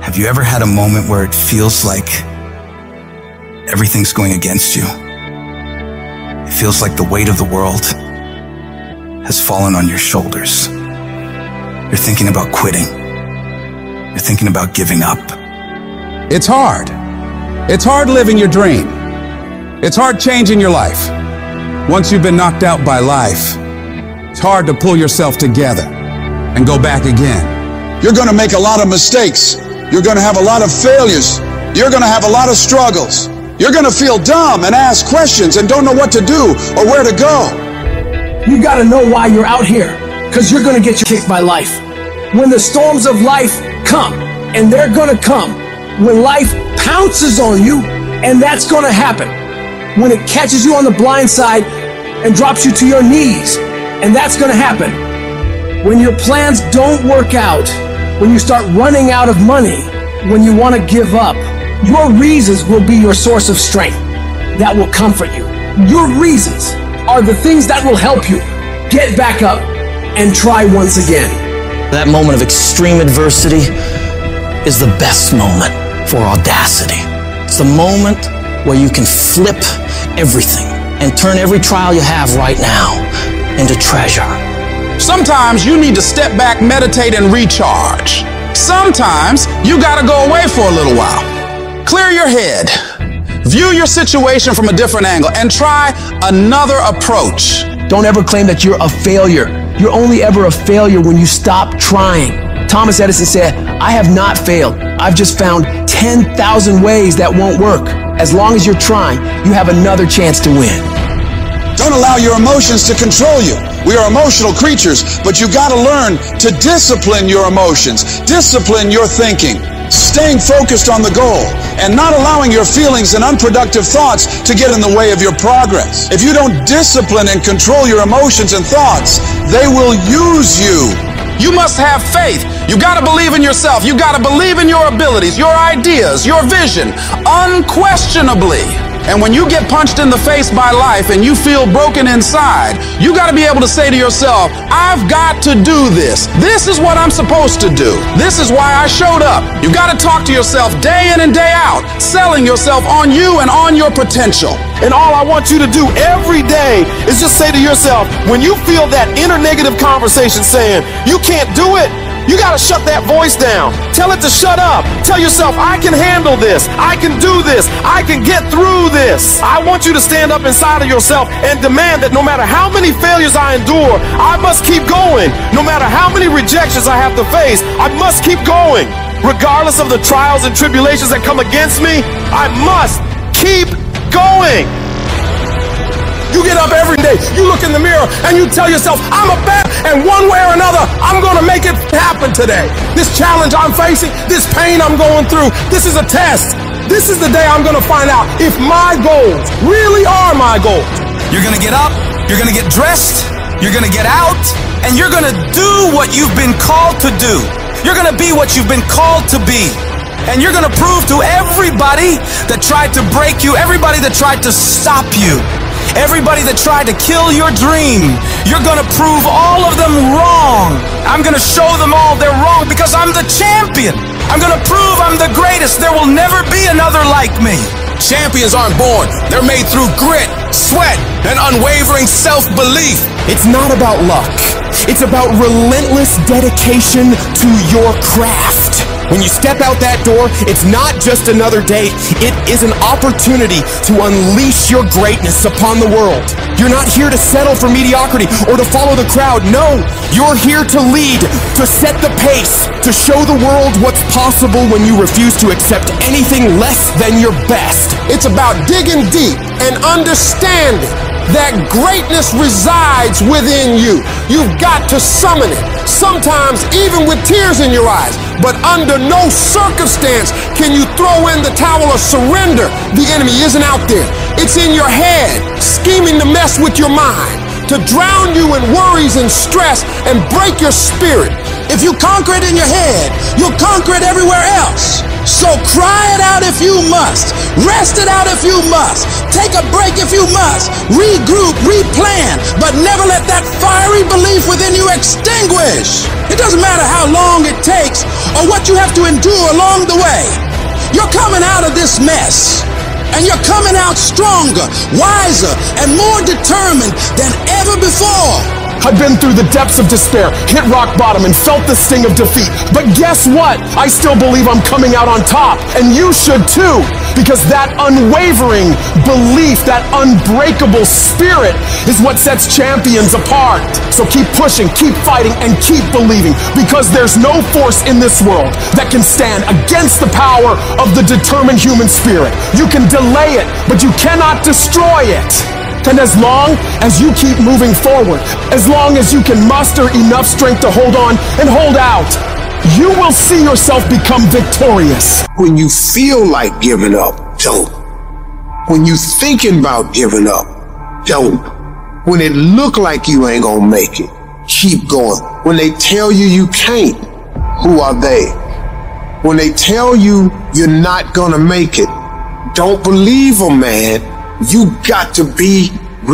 Have you ever had a moment where it feels like everything's going against you? It feels like the weight of the world has fallen on your shoulders. You're thinking about quitting. You're thinking about giving up. It's hard. It's hard living your dream. It's hard changing your life. Once you've been knocked out by life, it's hard to pull yourself together and go back again. You're going to make a lot of mistakes. You're going to have a lot of failures. You're going to have a lot of struggles. You're going to feel dumb and ask questions and don't know what to do or where to go. You got to know why you're out here, because you're going to get kicked by life. When the storms of life come, and they're going to come, when life pounces on you, and that's going to happen. When it catches you on the blind side and drops you to your knees, and that's going to happen. When your plans don't work out, when you start running out of money, when you want to give up, your reasons will be your source of strength that will comfort you. Your reasons are the things that will help you get back up and try once again. That moment of extreme adversity is the best moment for audacity. It's the moment where you can flip everything and turn every trial you have right now into treasure. Sometimes you need to step back, meditate, and recharge. Sometimes you gotta go away for a little while. Clear your head. View your situation from a different angle and try another approach. Don't ever claim that you're a failure. You're only ever a failure when you stop trying. Thomas Edison said, "I have not failed. I've just found 10,000 ways that won't work." As long as you're trying, you have another chance to win. Don't allow your emotions to control you. We are emotional creatures, but you got to learn to discipline your emotions, discipline your thinking, staying focused on the goal, and not allowing your feelings and unproductive thoughts to get in the way of your progress. If you don't discipline and control your emotions and thoughts, they will use you. You must have faith. You gotta believe in yourself. You gotta believe in your abilities, your ideas, your vision, unquestionably. And when you get punched in the face by life and you feel broken inside, you gotta be able to say to yourself, I've got to do this. This is what I'm supposed to do. This is why I showed up. You gotta talk to yourself day in and day out, selling yourself on you and on your potential. And all I want you to do every day is just say to yourself, when you feel that inner negative conversation saying, you can't do it, you gotta shut that voice down. Tell it to shut up. Tell yourself, I can handle this. I can do this. I can get through this. I want you to stand up inside of yourself and demand that no matter how many failures I endure, I must keep going. No matter how many rejections I have to face, I must keep going. Regardless of the trials and tribulations that come against me, I must keep going. You get up every day, you look in the mirror, and you tell yourself, I'm a bat, and one way or another, I'm gonna make it happen today. This challenge I'm facing, this pain I'm going through, this is a test. This is the day I'm gonna find out if my goals really are my goals. You're gonna get up, you're gonna get dressed, you're gonna get out, and you're gonna do what you've been called to do. You're gonna be what you've been called to be. And you're gonna prove to everybody that tried to break you, everybody that tried to stop you, everybody that tried to kill your dream, you're gonna prove all of them wrong. I'm gonna show them all they're wrong because I'm the champion. I'm gonna prove I'm the greatest. There will never be another like me. Champions aren't born. They're made through grit, sweat, and unwavering self-belief. It's not about luck. It's about relentless dedication to your craft. When you step out that door, it's not just another day. It is an opportunity to unleash your greatness upon the world. You're not here to settle for mediocrity or to follow the crowd. No, you're here to lead, to set the pace, to show the world what's possible when you refuse to accept anything less than your best. It's about digging deep and understanding that greatness resides within you. You've got to summon it, sometimes even with tears in your eyes. But under no circumstance can you throw in the towel or surrender. The enemy isn't out there. It's in your head, scheming to mess with your mind, to drown you in worries and stress and break your spirit. If you conquer it in your head, you'll conquer it everywhere else. So cry it out if you must. Rest it out if you must. Take a break if you must. Regroup, replan, but never let that fiery belief within you extinguish. It doesn't matter how long it takes or what you have to endure along the way. You're coming out of this mess, and you're coming out stronger, wiser, and more determined than ever before. I've been through the depths of despair, hit rock bottom, and felt the sting of defeat. But guess what? I still believe I'm coming out on top, and you should too, because that unwavering belief, that unbreakable spirit is what sets champions apart. So keep pushing, keep fighting, and keep believing, because there's no force in this world that can stand against the power of the determined human spirit. You can delay it, but you cannot destroy it. And as long as you keep moving forward, as long as you can muster enough strength to hold on and hold out, you will see yourself become victorious. When you feel like giving up, don't. When you thinking about giving up, don't. When it look like you ain't gonna make it, keep going. When they tell you you can't, who are they? When they tell you you're not gonna make it, don't believe them, man. You got to be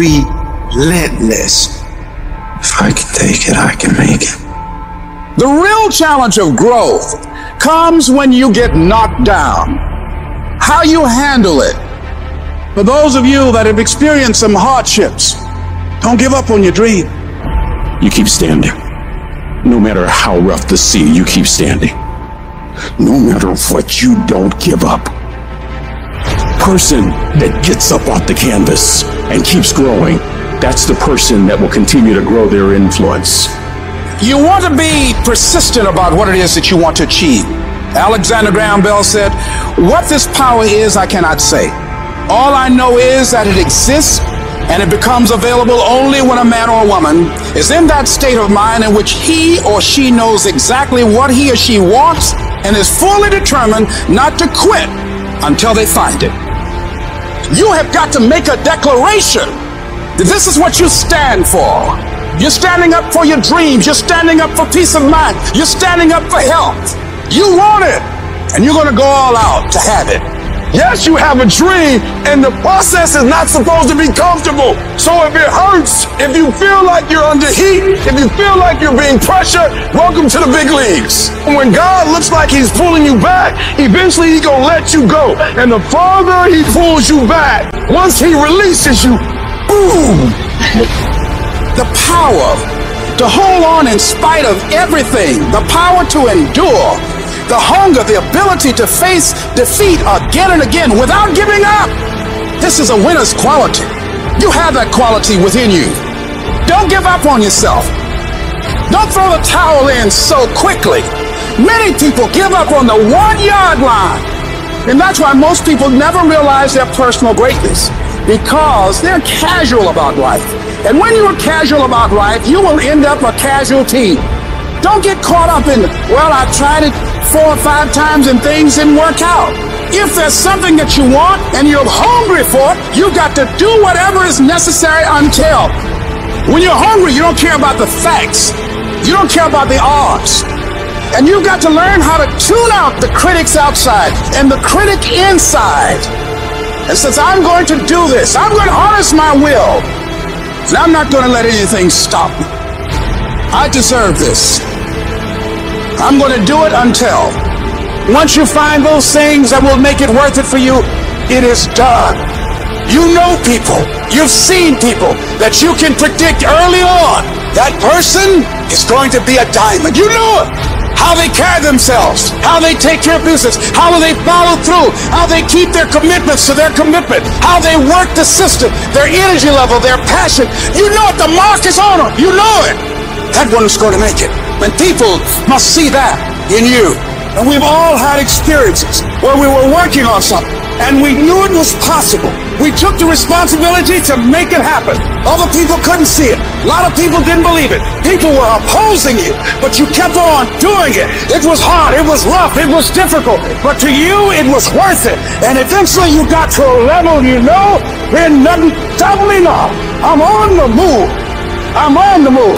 relentless. If I can take it, I can make it. The real challenge of growth comes when you get knocked down. How you handle it. For those of you that have experienced some hardships, don't give up on your dream. You keep standing. No matter how rough the sea, you keep standing. No matter what, you don't give up. Person that gets up off the canvas and keeps growing, that's the person that will continue to grow their influence. You want to be persistent about what it is that you want to achieve. Alexander Graham Bell said, "What this power is, I cannot say. All I know is that it exists, and it becomes available only when a man or a woman is in that state of mind in which he or she knows exactly what he or she wants and is fully determined not to quit until they find it." You have got to make a declaration that this is what you stand for. You're standing up for your dreams. You're standing up for peace of mind. You're standing up for health. You want it, and you're going to go all out to have it. Yes, you have a dream, and the process is not supposed to be comfortable. So if it hurts, if you feel like you're under heat, if you feel like you're being pressured, welcome to the big leagues. And when God looks like he's pulling you back, eventually he's gonna let you go. And the farther he pulls you back, once he releases you, boom! The power to hold on in spite of everything, the power to endure, the hunger, the ability to face defeat again and again without giving up. This is a winner's quality. You have that quality within you. Don't give up on yourself. Don't throw the towel in so quickly. Many people give up on the 1-yard line. And that's why most people never realize their personal greatness, because they're casual about life. And when you're casual about life, you will end up a casualty. Don't get caught up in, well, I tried it 4 or 5 times and things didn't work out. If there's something that you want and you're hungry for it, you got to do whatever is necessary until. When you're hungry, you don't care about the facts. You don't care about the odds. And you've got to learn how to tune out the critics outside and the critic inside. And since I'm going to do this, I'm going to harness my will. And I'm not going to let anything stop me. I deserve this. I'm going to do it until. Once you find those things that will make it worth it for you, it is done. You know people, you've seen people that you can predict early on. That person is going to be a diamond. You know it. How they carry themselves, how they take care of business, how they follow through, how they keep their commitments to their commitment, how they work the system, their energy level, their passion. You know it. The mark is on them. You know it. That one is going to make it. And people must see that in you. And we've all had experiences where we were working on something and we knew it was possible. We took the responsibility to make it happen. Other people couldn't see it. A lot of people didn't believe it. People were opposing you, but you kept on doing it. It was hard, it was rough, it was difficult, but to you it was worth it. And eventually you got to a level you know, there's nothing doubling up. I'm on the move. I'm on the move.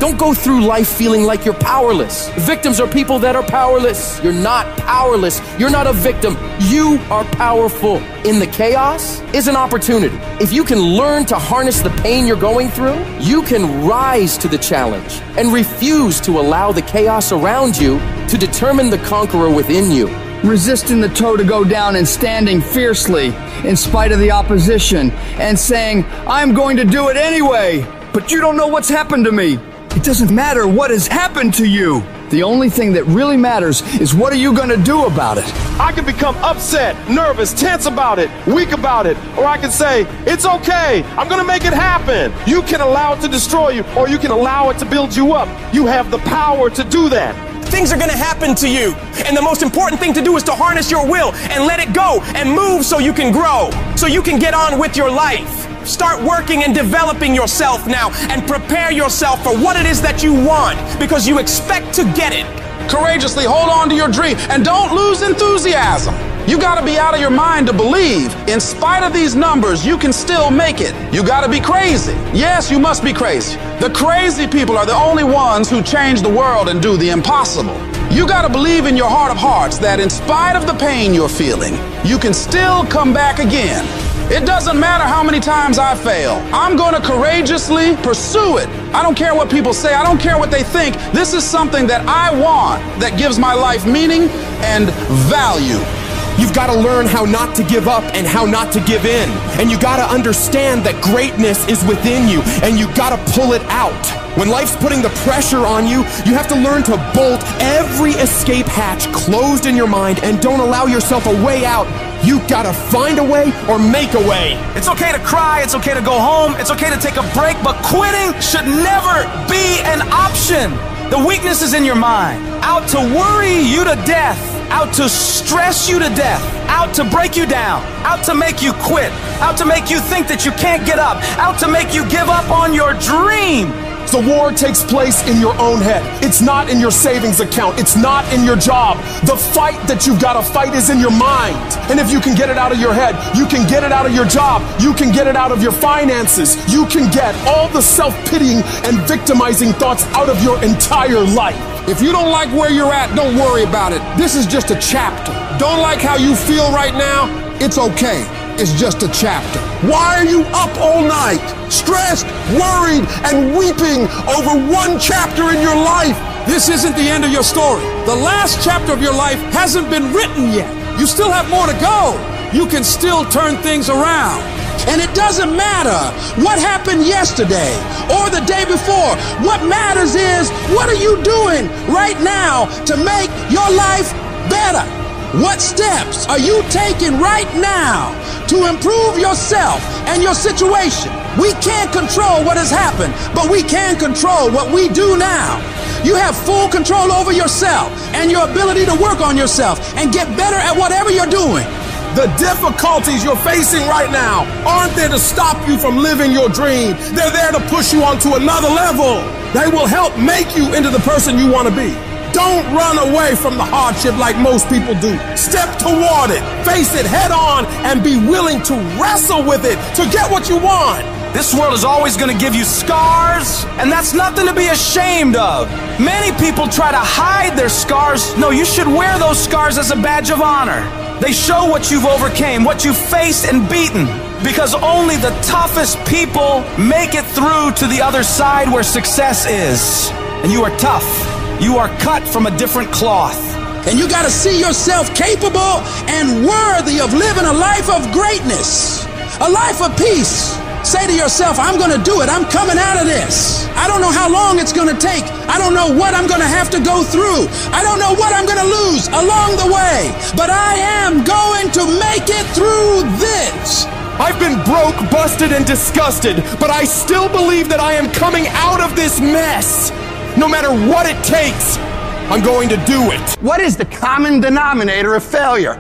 Don't go through life feeling like you're powerless. Victims are people that are powerless. You're not powerless. You're not a victim. You are powerful. In the chaos is an opportunity. If you can learn to harness the pain you're going through, you can rise to the challenge and refuse to allow the chaos around you to determine the conqueror within you. Resisting the toe to go down and standing fiercely in spite of the opposition and saying, I'm going to do it anyway, but you don't know what's happened to me. It doesn't matter what has happened to you. The only thing that really matters is what are you going to do about it? I can become upset, nervous, tense about it, weak about it, or I can say, it's okay, I'm going to make it happen. You can allow it to destroy you, or you can allow it to build you up. You have the power to do that. Things are going to happen to you. And the most important thing to do is to harness your will and let it go and move so you can grow, so you can get on with your life. Start working and developing yourself now and prepare yourself for what it is that you want because you expect to get it. Courageously hold on to your dream and don't lose enthusiasm. You gotta be out of your mind to believe. In spite of these numbers, you can still make it. You gotta be crazy. Yes, you must be crazy. The crazy people are the only ones who change the world and do the impossible. You gotta believe in your heart of hearts that in spite of the pain you're feeling, you can still come back again. It doesn't matter how many times I fail. I'm gonna courageously pursue it. I don't care what people say. I don't care what they think. This is something that I want that gives my life meaning and value. You've got to learn how not to give up and how not to give in. And you got to understand that greatness is within you and you got to pull it out. When life's putting the pressure on you, you have to learn to bolt every escape hatch closed in your mind and don't allow yourself a way out. You got to find a way or make a way. It's okay to cry, it's okay to go home, it's okay to take a break, but quitting should never be an option. The weakness is in your mind, out to worry you to death, out to stress you to death, out to break you down, out to make you quit, out to make you think that you can't get up, out to make you give up on your dream. The war takes place in your own head. It's not in your savings account. It's not in your job. The fight that you've got to fight is in your mind. And if you can get it out of your head, you can get it out of your job. You can get it out of your finances. You can get all the self-pitying and victimizing thoughts out of your entire life. If you don't like where you're at, don't worry about it. This is just a chapter. Don't like how you feel right now? It's okay. It's just a chapter. Why are you up all night, stressed, worried, and weeping over one chapter in your life? This isn't the end of your story. The last chapter of your life hasn't been written yet. You still have more to go. You can still turn things around. And it doesn't matter what happened yesterday or the day before. What matters is, what are you doing right now to make your life better? What steps are you taking right now to improve yourself and your situation? We can't control what has happened, but we can control what we do now. You have full control over yourself and your ability to work on yourself and get better at whatever you're doing. The difficulties you're facing right now aren't there to stop you from living your dream. They're there to push you onto another level. They will help make you into the person you want to be. Don't run away from the hardship like most people do. Step toward it, face it head on, and be willing to wrestle with it to get what you want. This world is always going to give you scars, and that's nothing to be ashamed of. Many people try to hide their scars. No, you should wear those scars as a badge of honor. They show what you've overcame, what you've faced and beaten. Because only the toughest people make it through to the other side where success is. And you are tough. You are cut from a different cloth. And you got to see yourself capable and worthy of living a life of greatness, a life of peace. Say to yourself, I'm going to do it. I'm coming out of this. I don't know how long it's going to take. I don't know what I'm going to have to go through. I don't know what I'm going to lose along the way. But I am going to make it through this. I've been broke, busted, and disgusted, but I still believe that I am coming out of this mess. No matter what it takes, I'm going to do it. What is the common denominator of failure?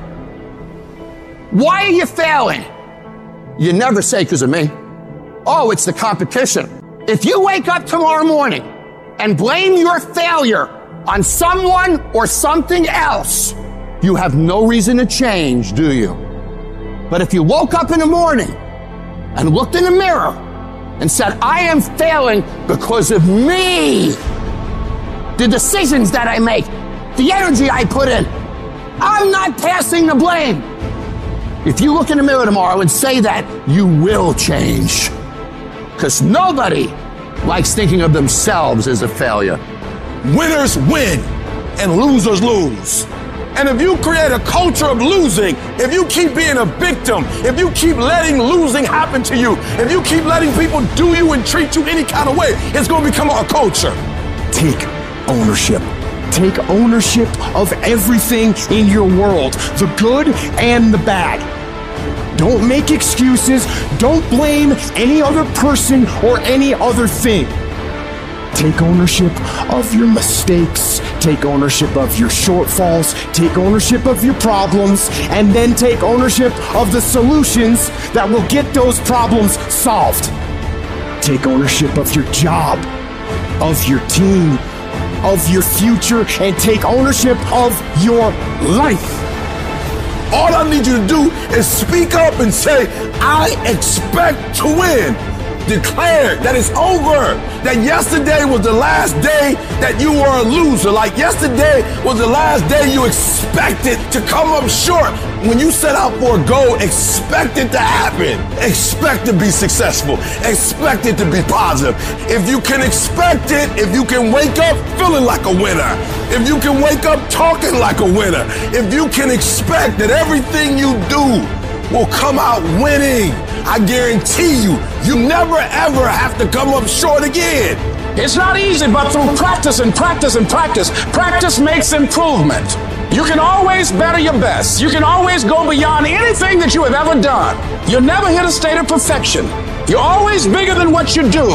Why are you failing? You never say because of me. Oh, it's the competition. If you wake up tomorrow morning and blame your failure on someone or something else, you have no reason to change, do you? But if you woke up in the morning and looked in the mirror and said, I am failing because of me. The decisions that I make, the energy I put in, I'm not passing the blame. If you look in the mirror tomorrow and say that, you will change. Because nobody likes thinking of themselves as a failure. Winners win and losers lose. And if you create a culture of losing, if you keep being a victim, if you keep letting losing happen to you, if you keep letting people do you and treat you any kind of way, it's going to become a culture. Take ownership. Take ownership of everything in your world, the good and the bad. Don't make excuses. Don't blame any other person or any other thing. Take ownership of your mistakes. Take ownership of your shortfalls. Take ownership of your problems. And then take ownership of the solutions that will get those problems solved. Take ownership of your job, of your team, of your future, and take ownership of your life. All I need you to do is speak up and say, I expect to win. Declare that it's over. That yesterday was the last day that you were a loser. Like yesterday was the last day you expected to come up short. When you set out for a goal, expect it to happen. Expect to be successful. Expect it to be positive. If you can expect it, if you can wake up feeling like a winner, if you can wake up talking like a winner, if you can expect that everything you do will come out winning, I guarantee you, you never ever have to come up short again. It's not easy, but through practice and practice and practice, practice makes improvement. You can always better your best. You can always go beyond anything that you have ever done. You'll never hit a state of perfection. You're always bigger than what you do.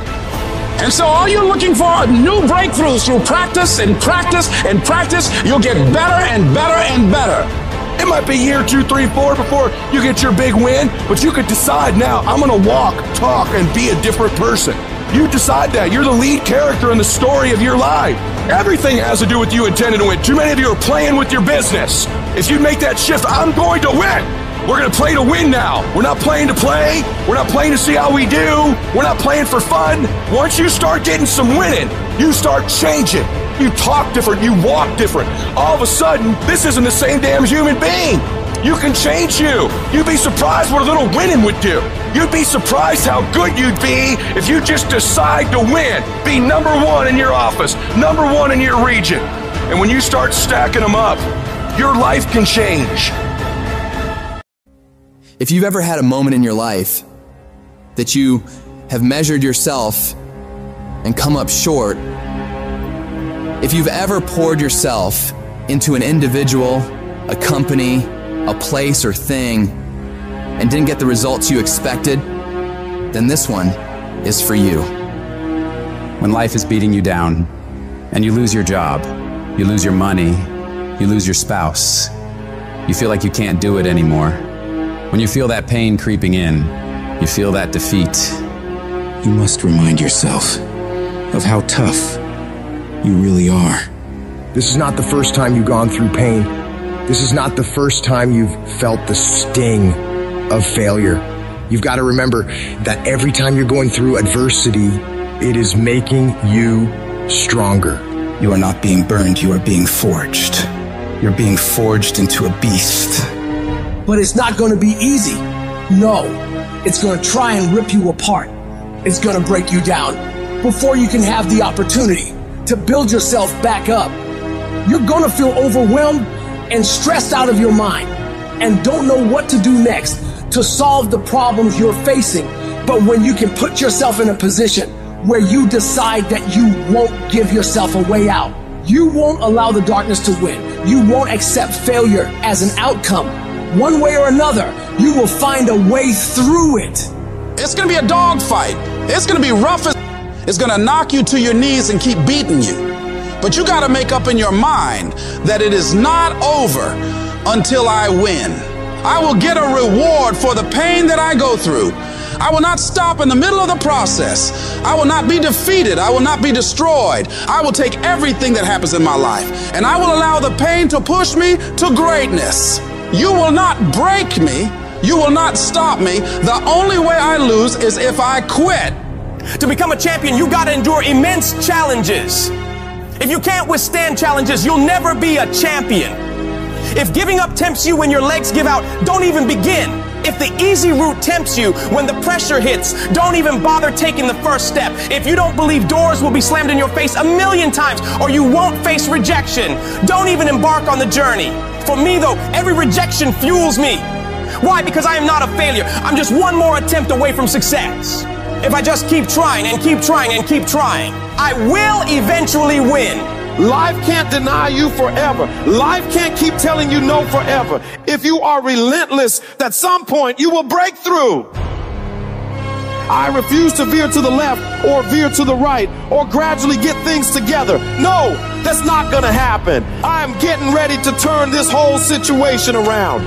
And so all you're looking for are new breakthroughs through practice and practice and practice. You'll get better and better and better. It might be year 2, 3, 4 before you get your big win, but you could decide now, I'm going to walk, talk, and be a different person. You decide that. You're the lead character in the story of your life. Everything has to do with you intending to win. Too many of you are playing with your business. If you make that shift, I'm going to win. We're going to play to win now. We're not playing to play. We're not playing to see how we do. We're not playing for fun. Once you start getting some winning, you start changing. You talk different, you walk different. All of a sudden, this isn't the same damn human being. You can change you. You'd be surprised what a little winning would do. You'd be surprised how good you'd be if you just decide to win. Be number one in your office, number one in your region. And when you start stacking them up, your life can change. If you've ever had a moment in your life that you have measured yourself and come up short, if you've ever poured yourself into an individual, a company, a place or thing, and didn't get the results you expected, then this one is for you. When life is beating you down and you lose your job, you lose your money, you lose your spouse, you feel like you can't do it anymore. When you feel that pain creeping in, you feel that defeat, you must remind yourself of how tough you really are. This is not the first time you've gone through pain. This is not the first time you've felt the sting of failure. You've got to remember that every time you're going through adversity, it is making you stronger. You are not being burned, you are being forged. You're being forged into a beast. But it's not going to be easy. No, it's going to try and rip you apart. It's going to break you down before you can have the opportunity to build yourself back up. You're going to feel overwhelmed and stressed out of your mind and don't know what to do next to solve the problems you're facing. But when you can put yourself in a position where you decide that you won't give yourself a way out, you won't allow the darkness to win, you won't accept failure as an outcome, one way or another, you will find a way through it. It's going to be a dogfight. It's going to be rough. It's going to knock you to your knees and keep beating you. But you got to make up in your mind that it is not over until I win. I will get a reward for the pain that I go through. I will not stop in the middle of the process. I will not be defeated. I will not be destroyed. I will take everything that happens in my life and I will allow the pain to push me to greatness. You will not break me. You will not stop me. The only way I lose is if I quit. To become a champion, you gotta endure immense challenges. If you can't withstand challenges, you'll never be a champion. If giving up tempts you when your legs give out, don't even begin. If the easy route tempts you when the pressure hits, don't even bother taking the first step. If you don't believe doors will be slammed in your face 1,000,000 times or you won't face rejection, don't even embark on the journey. For me though, every rejection fuels me. Why? Because I am not a failure. I'm just one more attempt away from success. If I just keep trying and keep trying and keep trying, I will eventually win. Life can't deny you forever. Life can't keep telling you no forever. If you are relentless, at some point you will break through. I refuse to veer to the left or veer to the right or gradually get things together. No, that's not gonna happen. I'm getting ready to turn this whole situation around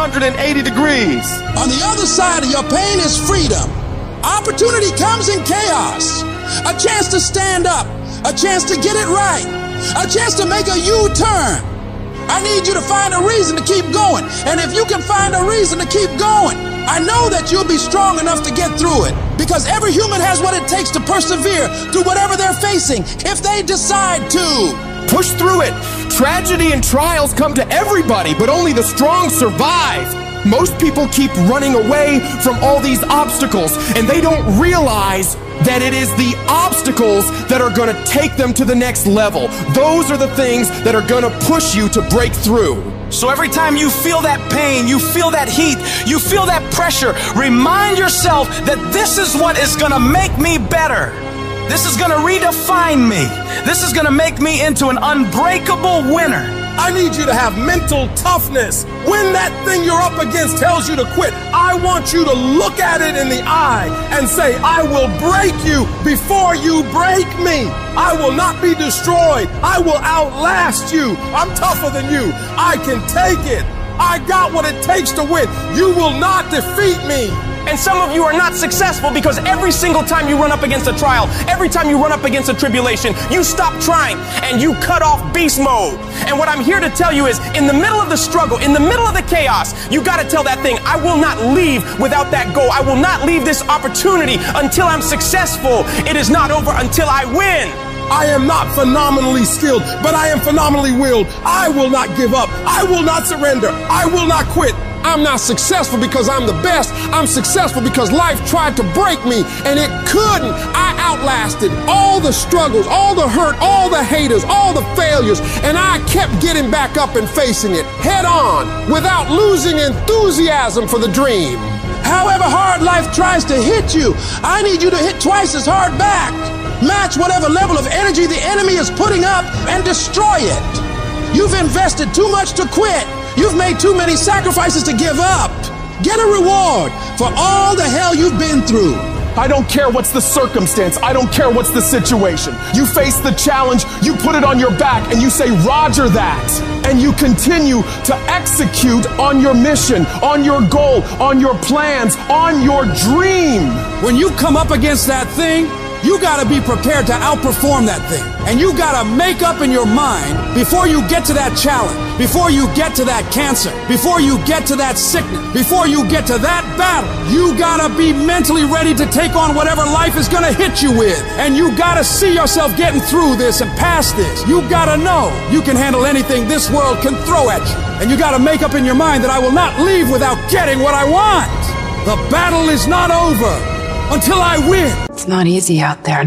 180 degrees. On the other side of your pain is freedom. Opportunity comes in chaos. A chance to stand up. A chance to get it right. A chance to make a U-turn. I need you to find a reason to keep going. And if you can find a reason to keep going, I know that you'll be strong enough to get through it. Because every human has what it takes to persevere through whatever they're facing, if they decide to. Push through it. Tragedy and trials come to everybody, but only the strong survive. Most people keep running away from all these obstacles, and they don't realize that it is the obstacles that are going to take them to the next level. Those are the things that are going to push you to break through. So every time you feel that pain, you feel that heat, you feel that pressure, remind yourself that this is what is going to make me better. This is going to redefine me. This is going to make me into an unbreakable winner. I need you to have mental toughness. When that thing you're up against tells you to quit, I want you to look at it in the eye and say, I will break you before you break me. I will not be destroyed. I will outlast you. I'm tougher than you. I can take it. I got what it takes to win. You will not defeat me. And some of you are not successful because every single time you run up against a trial, every time you run up against a tribulation, you stop trying and you cut off beast mode. And what I'm here to tell you is, in the middle of the struggle, in the middle of the chaos, you got to tell that thing, I will not leave without that goal. I will not leave this opportunity until I'm successful. It is not over until I win. I am not phenomenally skilled, but I am phenomenally willed. I will not give up. I will not surrender. I will not quit. I'm not successful because I'm the best. I'm successful because life tried to break me and it couldn't. I outlasted all the struggles, all the hurt, all the haters, all the failures, and I kept getting back up and facing it head on without losing enthusiasm for the dream. However hard life tries to hit you, I need you to hit twice as hard back. Match whatever level of energy the enemy is putting up and destroy it. You've invested too much to quit. You've made too many sacrifices to give up. Get a reward for all the hell you've been through. I don't care what's the circumstance. I don't care what's the situation. You face the challenge, you put it on your back, and you say, Roger that. And you continue to execute on your mission, on your goal, on your plans, on your dream. When you come up against that thing, you gotta be prepared to outperform that thing. And you gotta make up in your mind before you get to that challenge, before you get to that cancer, before you get to that sickness, before you get to that battle. You gotta be mentally ready to take on whatever life is gonna hit you with. And you gotta see yourself getting through this and past this. You gotta know you can handle anything this world can throw at you. And you gotta make up in your mind that I will not leave without getting what I want. The battle is not over until I win. It's not easy out there.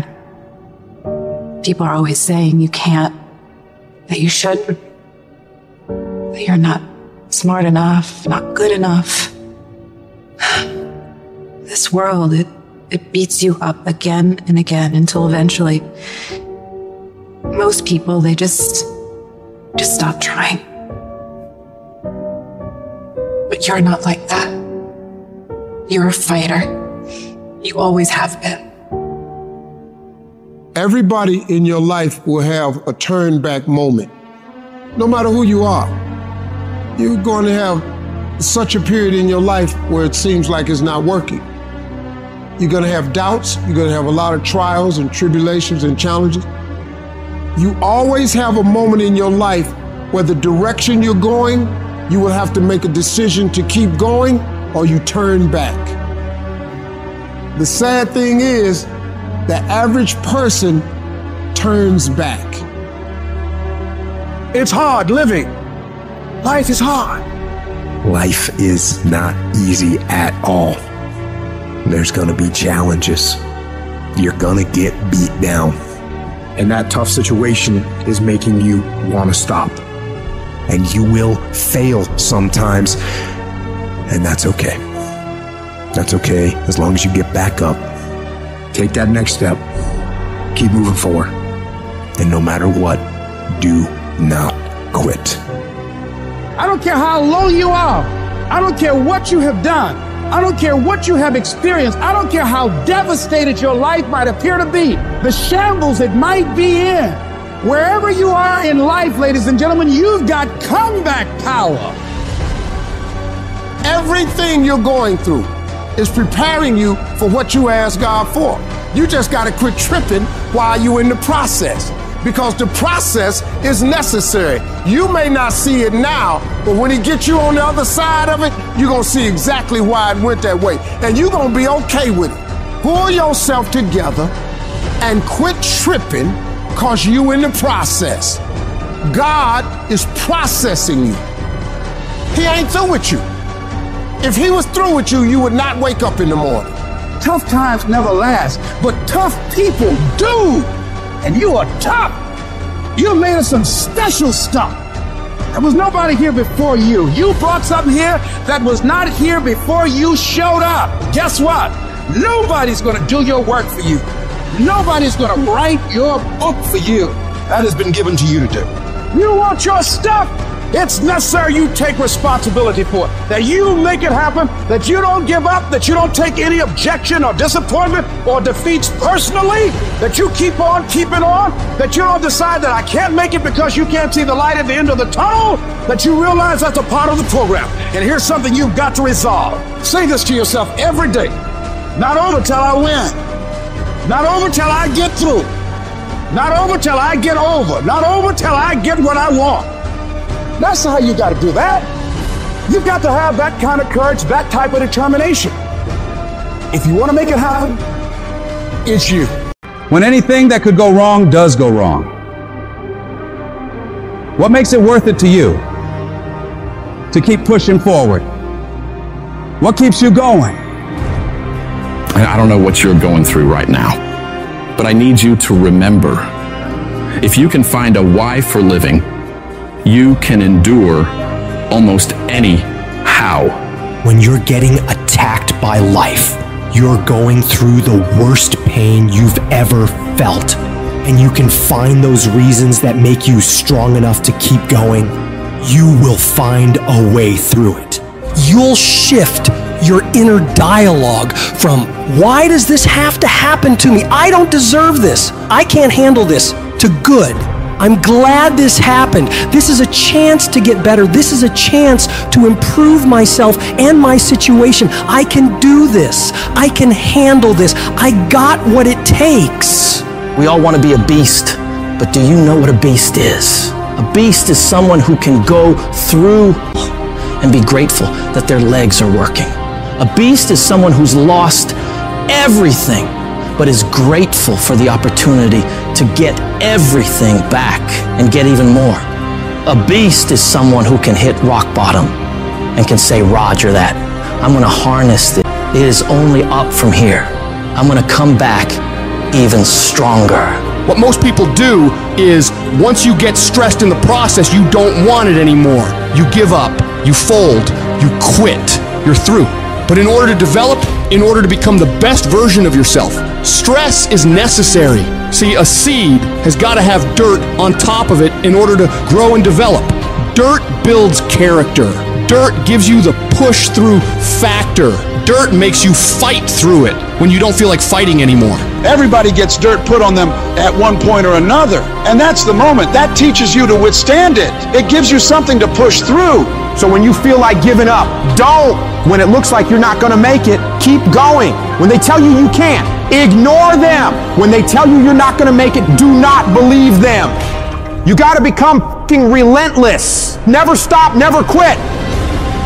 People are always saying you can't, that you shouldn't, that you're not smart enough, not good enough. This world, it beats you up again and again until eventually most people, they just stop trying. But you're not like that. You're a fighter. You always have been. Everybody in your life will have a turn back moment. No matter who you are, you're going to have such a period in your life where it seems like it's not working. You're going to have doubts. You're going to have a lot of trials and tribulations and challenges. You always have a moment in your life where the direction you're going, you will have to make a decision to keep going or you turn back. The sad thing is, the average person turns back. It's hard living. Life is hard. Life is not easy at all. There's gonna be challenges. You're gonna get beat down. And that tough situation is making you want to stop. And you will fail sometimes. And that's okay. That's okay as long as you get back up. Take that next step. Keep moving forward. And no matter what, do not quit. I don't care how low you are. I don't care what you have done. I don't care what you have experienced. I don't care how devastated your life might appear to be, the shambles it might be in. Wherever you are in life, ladies and gentlemen, you've got comeback power. Everything you're going through is preparing you for what you asked God for. You just got to quit tripping while you're in the process, because the process is necessary. You may not see it now, but when he gets you on the other side of it, you're going to see exactly why it went that way. And you're going to be okay with it. Pull yourself together and quit tripping, because you in the process. God is processing you. He ain't through with you. If he was through with you, you would not wake up in the morning. Tough times never last, but tough people do. And you are tough. You're made of some special stuff. There was nobody here before you. You brought something here that was not here before you showed up. Guess what? Nobody's going to do your work for you. Nobody's going to write your book for you. That has been given to you to do. You want your stuff? It's necessary you take responsibility for it, that you make it happen, that you don't give up, that you don't take any objection or disappointment or defeats personally, that you keep on keeping on, that you don't decide that I can't make it because you can't see the light at the end of the tunnel, that you realize that's a part of the program. And here's something you've got to resolve. Say this to yourself every day. Not over till I win. Not over till I get through. Not over till I get over. Not over till I get what I want. That's how you got to do that. You've got to have that kind of courage, that type of determination. If you want to make it happen, it's you. When anything that could go wrong does go wrong, what makes it worth it to you to keep pushing forward? What keeps you going? I don't know what you're going through right now, but I need you to remember, if you can find a why for living, you can endure almost any how. When you're getting attacked by life, you're going through the worst pain you've ever felt, and you can find those reasons that make you strong enough to keep going, you will find a way through it. You'll shift your inner dialogue from, why does this have to happen to me? I don't deserve this. I can't handle this, to good. I'm glad this happened. This is a chance to get better. This is a chance to improve myself and my situation. I can do this. I can handle this. I got what it takes. We all want to be a beast, but do you know what a beast is? A beast is someone who can go through and be grateful that their legs are working. A beast is someone who's lost everything, but is grateful for the opportunity to get everything back and get even more. A beast is someone who can hit rock bottom and can say, Roger that. I'm going to harness this. It is only up from here. I'm going to come back even stronger. What most people do is, once you get stressed in the process, you don't want it anymore. You give up, you fold, you quit, you're through. But in order to develop, in order to become the best version of yourself, stress is necessary. See, a seed has got to have dirt on top of it in order to grow and develop. Dirt builds character. Dirt gives you the push-through factor. Dirt makes you fight through it when you don't feel like fighting anymore. Everybody gets dirt put on them at one point or another. And that's the moment. That teaches you to withstand it. It gives you something to push through. So when you feel like giving up, don't. When it looks like you're not going to make it, keep going. When they tell you you can't, ignore them. When they tell you you're not going to make it, do not believe them. You got to become f***ing relentless. Never stop, never quit.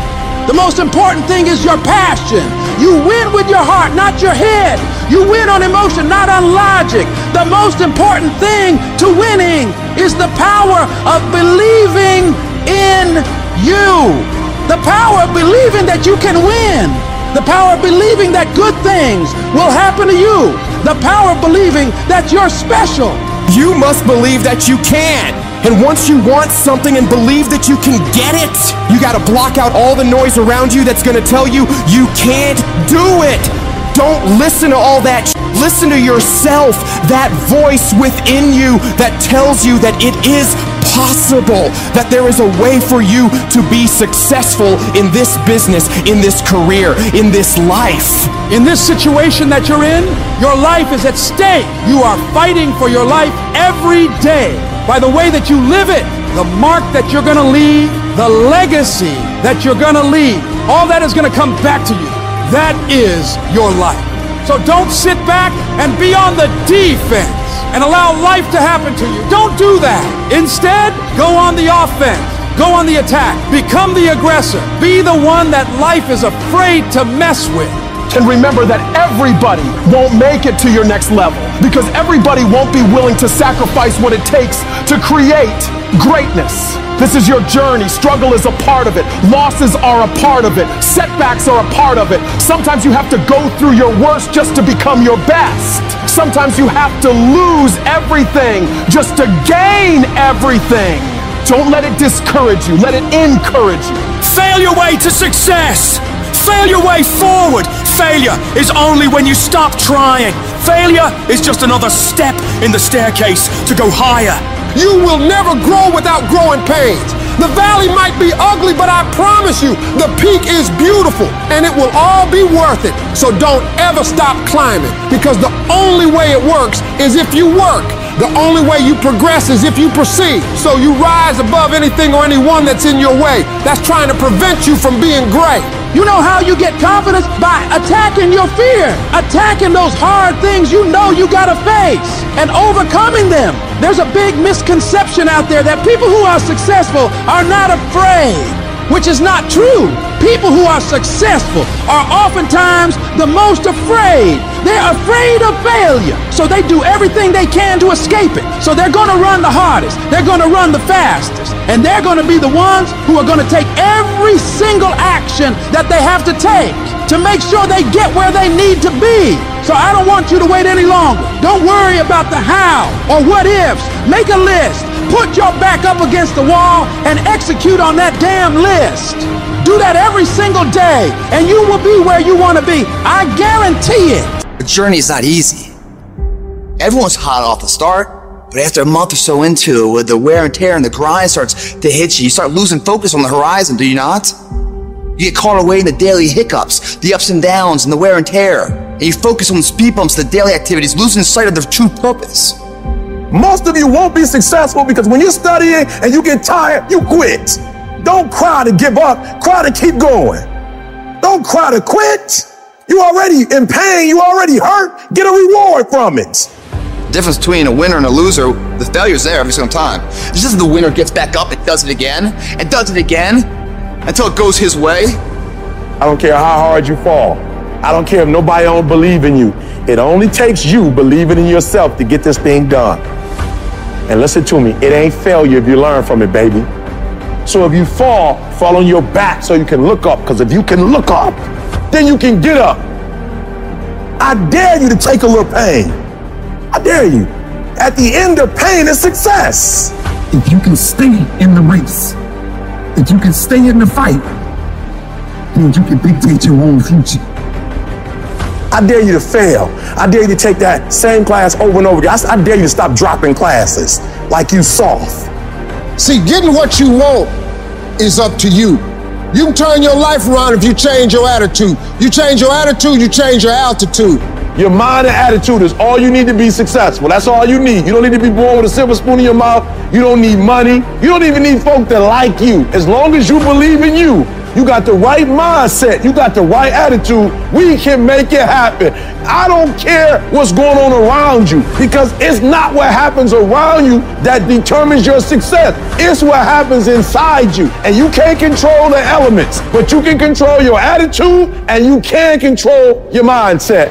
The most important thing is your passion. You win with your heart, not your head. You win on emotion, not on logic. The most important thing to winning is the power of believing in you. The power of believing that you can win. The power of believing that good things will happen to you. The power of believing that you're special. You must believe that you can. And once you want something and believe that you can get it, you gotta block out all the noise around you that's gonna tell you you can't do it. Don't listen to all that. Listen to yourself, that voice within you that tells you that it is possible, that there is a way for you to be successful in this business, in this career, in this life. In this situation that you're in, your life is at stake. You are fighting for your life every day by the way that you live it, the mark that you're gonna leave, the legacy that you're gonna leave. All that is gonna come back to you. That is your life. So don't sit back and be on the defense and allow life to happen to you. Don't do that. Instead, go on the offense. Go on the attack. Become the aggressor. Be the one that life is afraid to mess with. And remember that everybody won't make it to your next level, because everybody won't be willing to sacrifice what it takes to create greatness. This is your journey. Struggle is a part of it. Losses are a part of it. Setbacks are a part of it. Sometimes you have to go through your worst just to become your best. Sometimes you have to lose everything just to gain everything. Don't let it discourage you. Let it encourage you. Fail your way to success. Fail your way forward. Failure is only when you stop trying. Failure is just another step in the staircase to go higher. You will never grow without growing pains. The valley might be ugly, but I promise you, the peak is beautiful, and it will all be worth it. So don't ever stop climbing, because the only way it works is if you work. The only way you progress is if you proceed. So you rise above anything or anyone that's in your way that's trying to prevent you from being great. You know how you get confidence? By attacking your fear. Attacking those hard things you know you gotta face and overcoming them. There's a big misconception out there that people who are successful are not afraid, which is not true. People who are successful are oftentimes the most afraid. They're afraid of failure, so they do everything they can to escape it. So they're gonna run the hardest, they're gonna run the fastest, and they're gonna be the ones who are gonna take every single action that they have to take to make sure they get where they need to be. So I don't want you to wait any longer. Don't worry about the how or what ifs. Make a list, put your back up against the wall, and execute on that damn list. Do that every single day, and you will be where you want to be. I guarantee it. The journey is not easy. Everyone's hot off the start, but after a month or so into it, with the wear and tear and the grind starts to hit you, you start losing focus on the horizon, do you not? You get caught away in the daily hiccups, the ups and downs, and the wear and tear. And you focus on the speed bumps, the daily activities, losing sight of their true purpose. Most of you won't be successful because when you're studying and you get tired, you quit. Don't cry to give up, cry to keep going. Don't cry to quit. You already in pain, you already hurt, get a reward from it. The difference between a winner and a loser, the failure's there every single time. It's just the winner gets back up and does it again, and does it again, until it goes his way. I don't care how hard you fall. I don't care if nobody don't believe in you. It only takes you believing in yourself to get this thing done. And listen to me, it ain't failure if you learn from it, baby. So if you fall on your back so you can look up, because if you can look up, then you can get up. I dare you to take a little pain. I dare you. At the end of pain is success. If you can stay in the race, if you can stay in the fight, then you can dictate your own future. I dare you to fail. I dare you to take that same class over and over again. I dare you to stop dropping classes like you soft. See, getting what you want is up to you. You can turn your life around if you change your attitude. You change your attitude, you change your altitude. Your mind and attitude is all you need to be successful. That's all you need. You don't need to be born with a silver spoon in your mouth. You don't need money. You don't even need folk that like you. As long as you believe in you, you got the right mindset, you got the right attitude, we can make it happen. I don't care what's going on around you, because it's not what happens around you that determines your success. It's what happens inside you. And you can't control the elements, but you can control your attitude and you can control your mindset.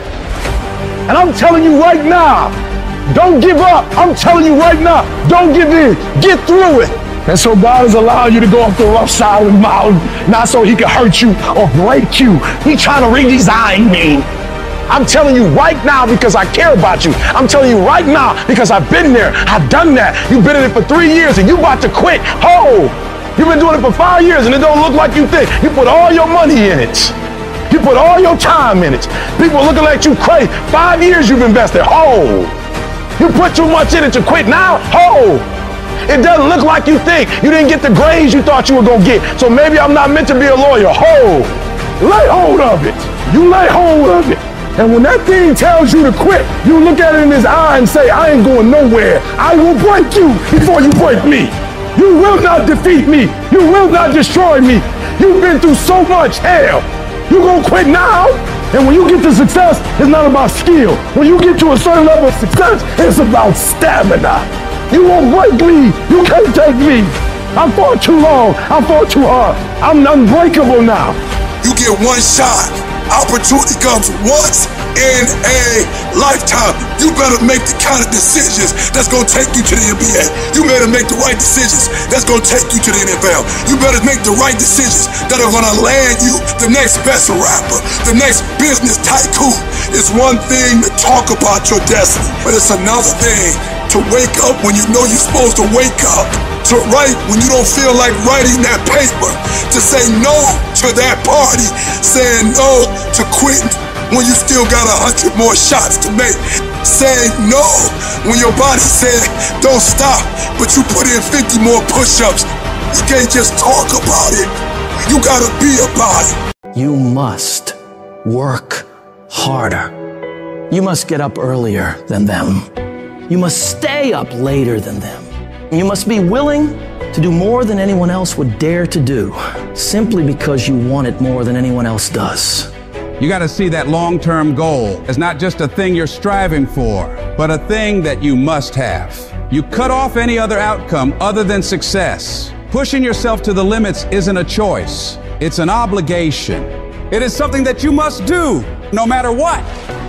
And I'm telling you right now, don't give up. I'm telling you right now, don't give in. Get through it. And so God is allowing you to go up the rough side of the mountain, not so he can hurt you or break you. He's trying to redesign me. I'm telling you right now because I care about you. I'm telling you right now because I've been there. I've done that. You've been in it for 3 years and you about to quit. Oh, you've been doing it for 5 years and it don't look like you think. You put all your money in it. You put all your time in it. People are looking at you crazy. 5 years you've invested. Oh. You put too much in it to quit now? Oh, it doesn't look like you think. You didn't get the grades you thought you were going to get. So maybe I'm not meant to be a lawyer. Oh, lay hold of it. You lay hold of it. And when that thing tells you to quit, you look at it in his eye and say, I ain't going nowhere. I will break you before you break me. You will not defeat me. You will not destroy me. You've been through so much hell. You gonna quit now? And when you get to success, it's not about skill. When you get to a certain level of success, it's about stamina. You won't break me. You can't take me. I fought too long. I fought too hard. I'm unbreakable now. You get one shot. Opportunity comes once in a lifetime. You better make the kind of decisions that's going to take you to the NBA. You better make the right decisions that's going to take you to the NFL. You better make the right decisions that are going to land you the next best rapper, the next business tycoon. It's one thing to talk about your destiny, but it's another thing to wake up when you know you're supposed to wake up, to write when you don't feel like writing that paper, to say no to that party, saying no to quitting when you still got 100 more shots to make, saying no when your body said don't stop, but you put in 50 more push-ups. You can't just talk about it. You gotta be about it. You must work harder. You must get up earlier than them. You must stay up later than them. You must be willing to do more than anyone else would dare to do, simply because you want it more than anyone else does. You got to see that long-term goal as not just a thing you're striving for, but a thing that you must have. You cut off any other outcome other than success. Pushing yourself to the limits isn't a choice. It's an obligation. It is something that you must do no matter what.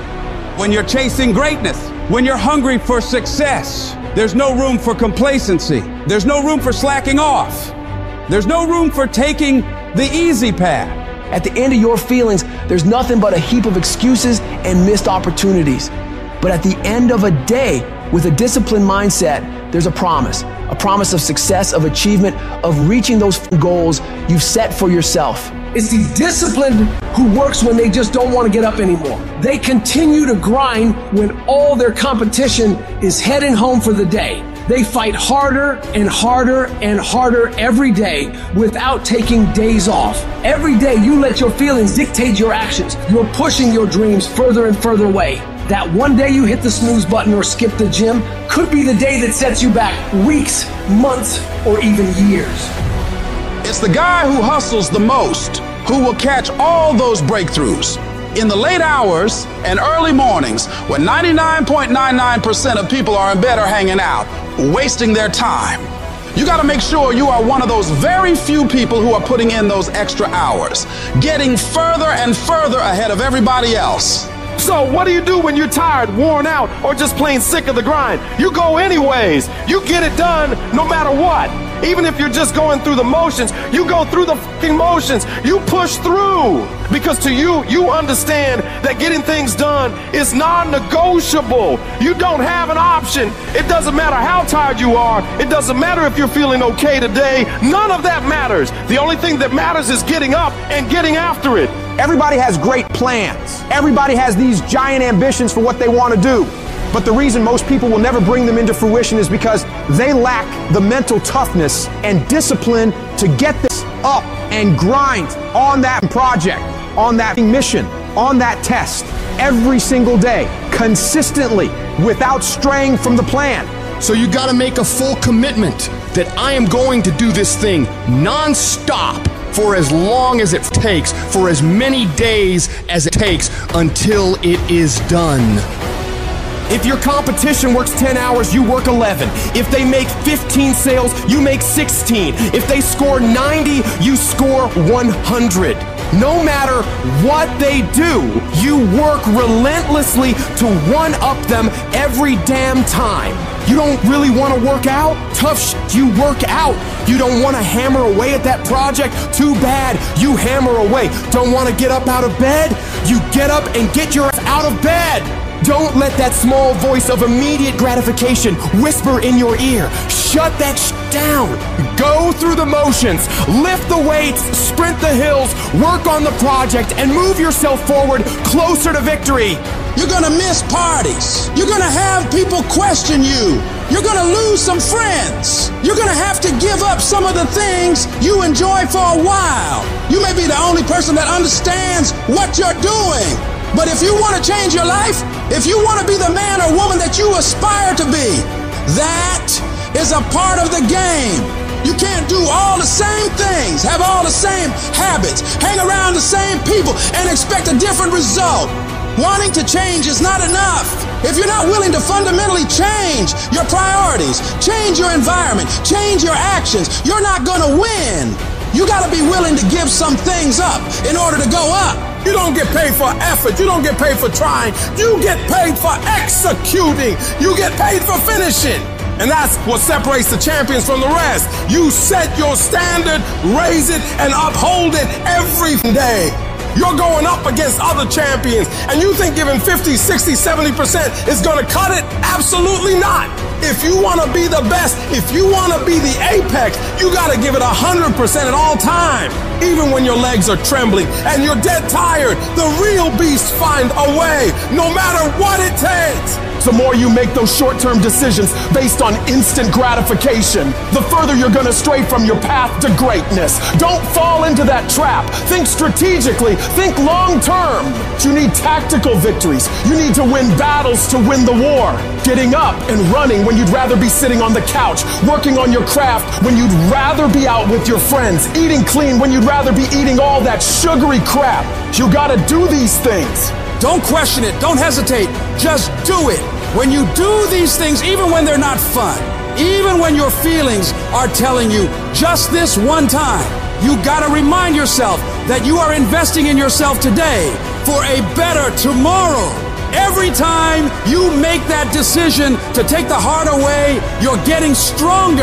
When you're chasing greatness, when you're hungry for success, there's no room for complacency. There's no room for slacking off. There's no room for taking the easy path. At the end of your feelings, there's nothing but a heap of excuses and missed opportunities. But at the end of a day, with a disciplined mindset, there's a promise of success, of achievement, of reaching those goals you've set for yourself. It's the disciplined who works when they just don't want to get up anymore. They continue to grind when all their competition is heading home for the day. They fight harder and harder and harder every day without taking days off. Every day you let your feelings dictate your actions. You're pushing your dreams further and further away. That one day you hit the snooze button or skip the gym could be the day that sets you back weeks, months, or even years. It's the guy who hustles the most who will catch all those breakthroughs. In the late hours and early mornings, when 99.99% of people are in bed or hanging out, wasting their time, you got to make sure you are one of those very few people who are putting in those extra hours, getting further and further ahead of everybody else. So what do you do when you're tired, worn out, or just plain sick of the grind? You go anyways. You get it done no matter what. Even if you're just going through the motions, you go through the fucking motions. You push through. Because to you, you understand that getting things done is non-negotiable. You don't have an option. It doesn't matter how tired you are. It doesn't matter if you're feeling okay today. None of that matters. The only thing that matters is getting up and getting after it. Everybody has great plans. Everybody has these giant ambitions for what they want to do. But the reason most people will never bring them into fruition is because they lack the mental toughness and discipline to get this up and grind on that project, on that mission, on that test, every single day, consistently, without straying from the plan. So you gotta make a full commitment that I am going to do this thing non-stop for as long as it takes, for as many days as it takes, until it is done. If your competition works 10 hours, you work 11. If they make 15 sales, you make 16. If they score 90, you score 100. No matter what they do, you work relentlessly to one-up them every damn time. You don't really want to work out? Tough shit, you work out. You don't want to hammer away at that project? Too bad, you hammer away. Don't want to get up out of bed? You get up and get your ass out of bed. Don't let that small voice of immediate gratification whisper in your ear. Shut that down. Go through the motions, lift the weights, sprint the hills, work on the project, and move yourself forward closer to victory. You're gonna miss parties. You're gonna have people question you. You're gonna lose some friends. You're gonna have to give up some of the things you enjoy for a while. You may be the only person that understands what you're doing. But if you want to change your life, if you want to be the man or woman that you aspire to be, that is a part of the game. You can't do all the same things, have all the same habits, hang around the same people, and expect a different result. Wanting to change is not enough. If you're not willing to fundamentally change your priorities, change your environment, change your actions, you're not going to win. You got to be willing to give some things up in order to go up. You don't get paid for effort. You don't get paid for trying. You get paid for executing. You get paid for finishing. And that's what separates the champions from the rest. You set your standard, raise it, and uphold it every day. You're going up against other champions, and you think giving 50, 60, 70% is going to cut it? Absolutely not. If you want to be the best, if you want to be the apex, you got to give it 100% at all times. Even when your legs are trembling and you're dead tired, the real beasts find a way, no matter what it takes. The more you make those short-term decisions based on instant gratification, the further you're going to stray from your path to greatness. Don't fall into that trap. Think strategically. Think long-term. You need tactical victories. You need to win battles to win the war. Getting up and running when you'd rather be sitting on the couch. Working on your craft when you'd rather be out with your friends. Eating clean when you'd rather be eating all that sugary crap. You got to do these things. Don't question it. Don't hesitate. Just do it. When you do these things, even when they're not fun, even when your feelings are telling you just this one time, you got to remind yourself that you are investing in yourself today for a better tomorrow. Every time you make that decision to take the heart away, you're getting stronger.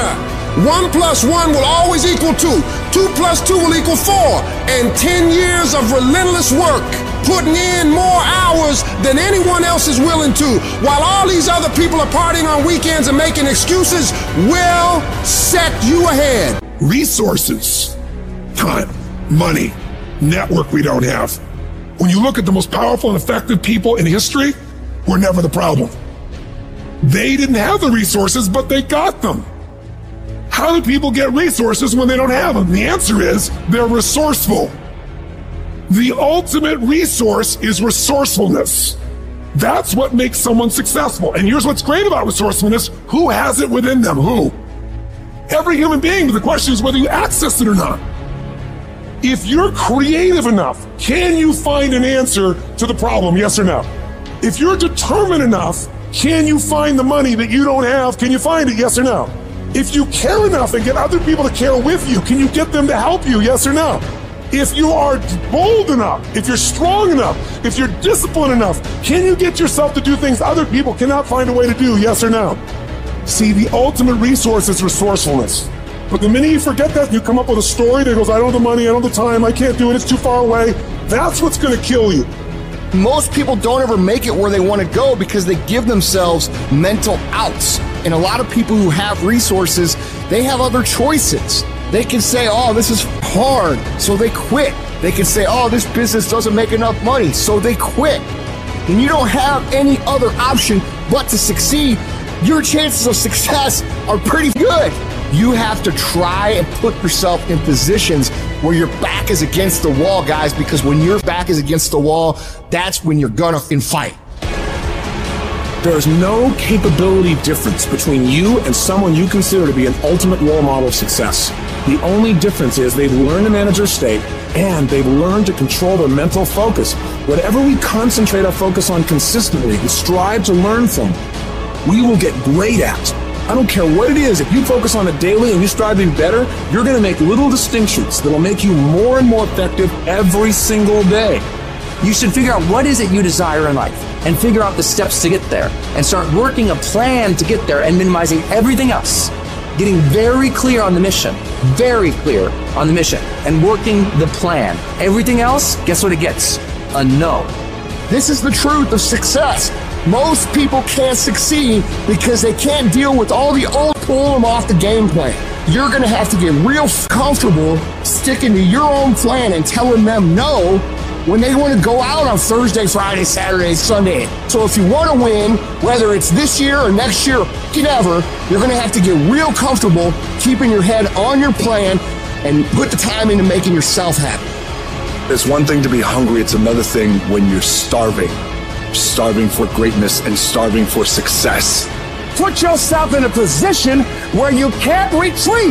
1 + 1 will always equal 2. 2 + 2 will equal 4. And 10 years of relentless work, putting in more hours than anyone else is willing to, while all these other people are partying on weekends and making excuses, will set you ahead. Resources, time, money, network we don't have. When you look at the most powerful and effective people in history, we're never the problem. They didn't have the resources, but they got them. How do people get resources when they don't have them? The answer is they're resourceful. The ultimate resource is resourcefulness. That's what makes someone successful. And here's what's great about resourcefulness. Who has it within them? Who? Every human being, but the question is whether you access it or not. If you're creative enough, can you find an answer to the problem? Yes or no? If you're determined enough, can you find the money that you don't have? Can you find it? Yes or no? If you care enough and get other people to care with you, can you get them to help you? Yes or no? If you are bold enough, if you're strong enough, if you're disciplined enough, can you get yourself to do things other people cannot find a way to do? Yes or no? See, the ultimate resource is resourcefulness. But the minute you forget that, you come up with a story that goes, I don't have the money, I don't have the time, I can't do it, it's too far away. That's what's going to kill you. Most people don't ever make it where they want to go because they give themselves mental outs. And a lot of people who have resources, they have other choices. They can say, oh, this is hard, so they quit. They can say, oh, this business doesn't make enough money, so they quit. When you don't have any other option but to succeed, your chances of success are pretty good. You have to try and put yourself in positions where your back is against the wall, guys, because when your back is against the wall, that's when you're gonna fight. There's no capability difference between you and someone you consider to be an ultimate role model of success. The only difference is they've learned to manage their state and they've learned to control their mental focus. Whatever we concentrate our focus on consistently and strive to learn from, we will get great at. I don't care what it is. If you focus on it daily and you strive to be better, you're going to make little distinctions that will make you more and more effective every single day. You should figure out what is it you desire in life and figure out the steps to get there and start working a plan to get there and minimizing everything else. Getting very clear on the mission, and working the plan. Everything else, guess what it gets? A no. This is the truth of success. Most people can't succeed because they can't deal with all the old pull them off the game plan. You're going to have to get real comfortable sticking to your own plan and telling them no when they want to go out on Thursday, Friday, Saturday, Sunday. So if you want to win, whether it's this year or next year, whatever, you're going to have to get real comfortable keeping your head on your plan and put the time into making yourself happy. It's one thing to be hungry, it's another thing when you're starving. Starving for greatness and starving for success. Put yourself in a position where you can't retreat,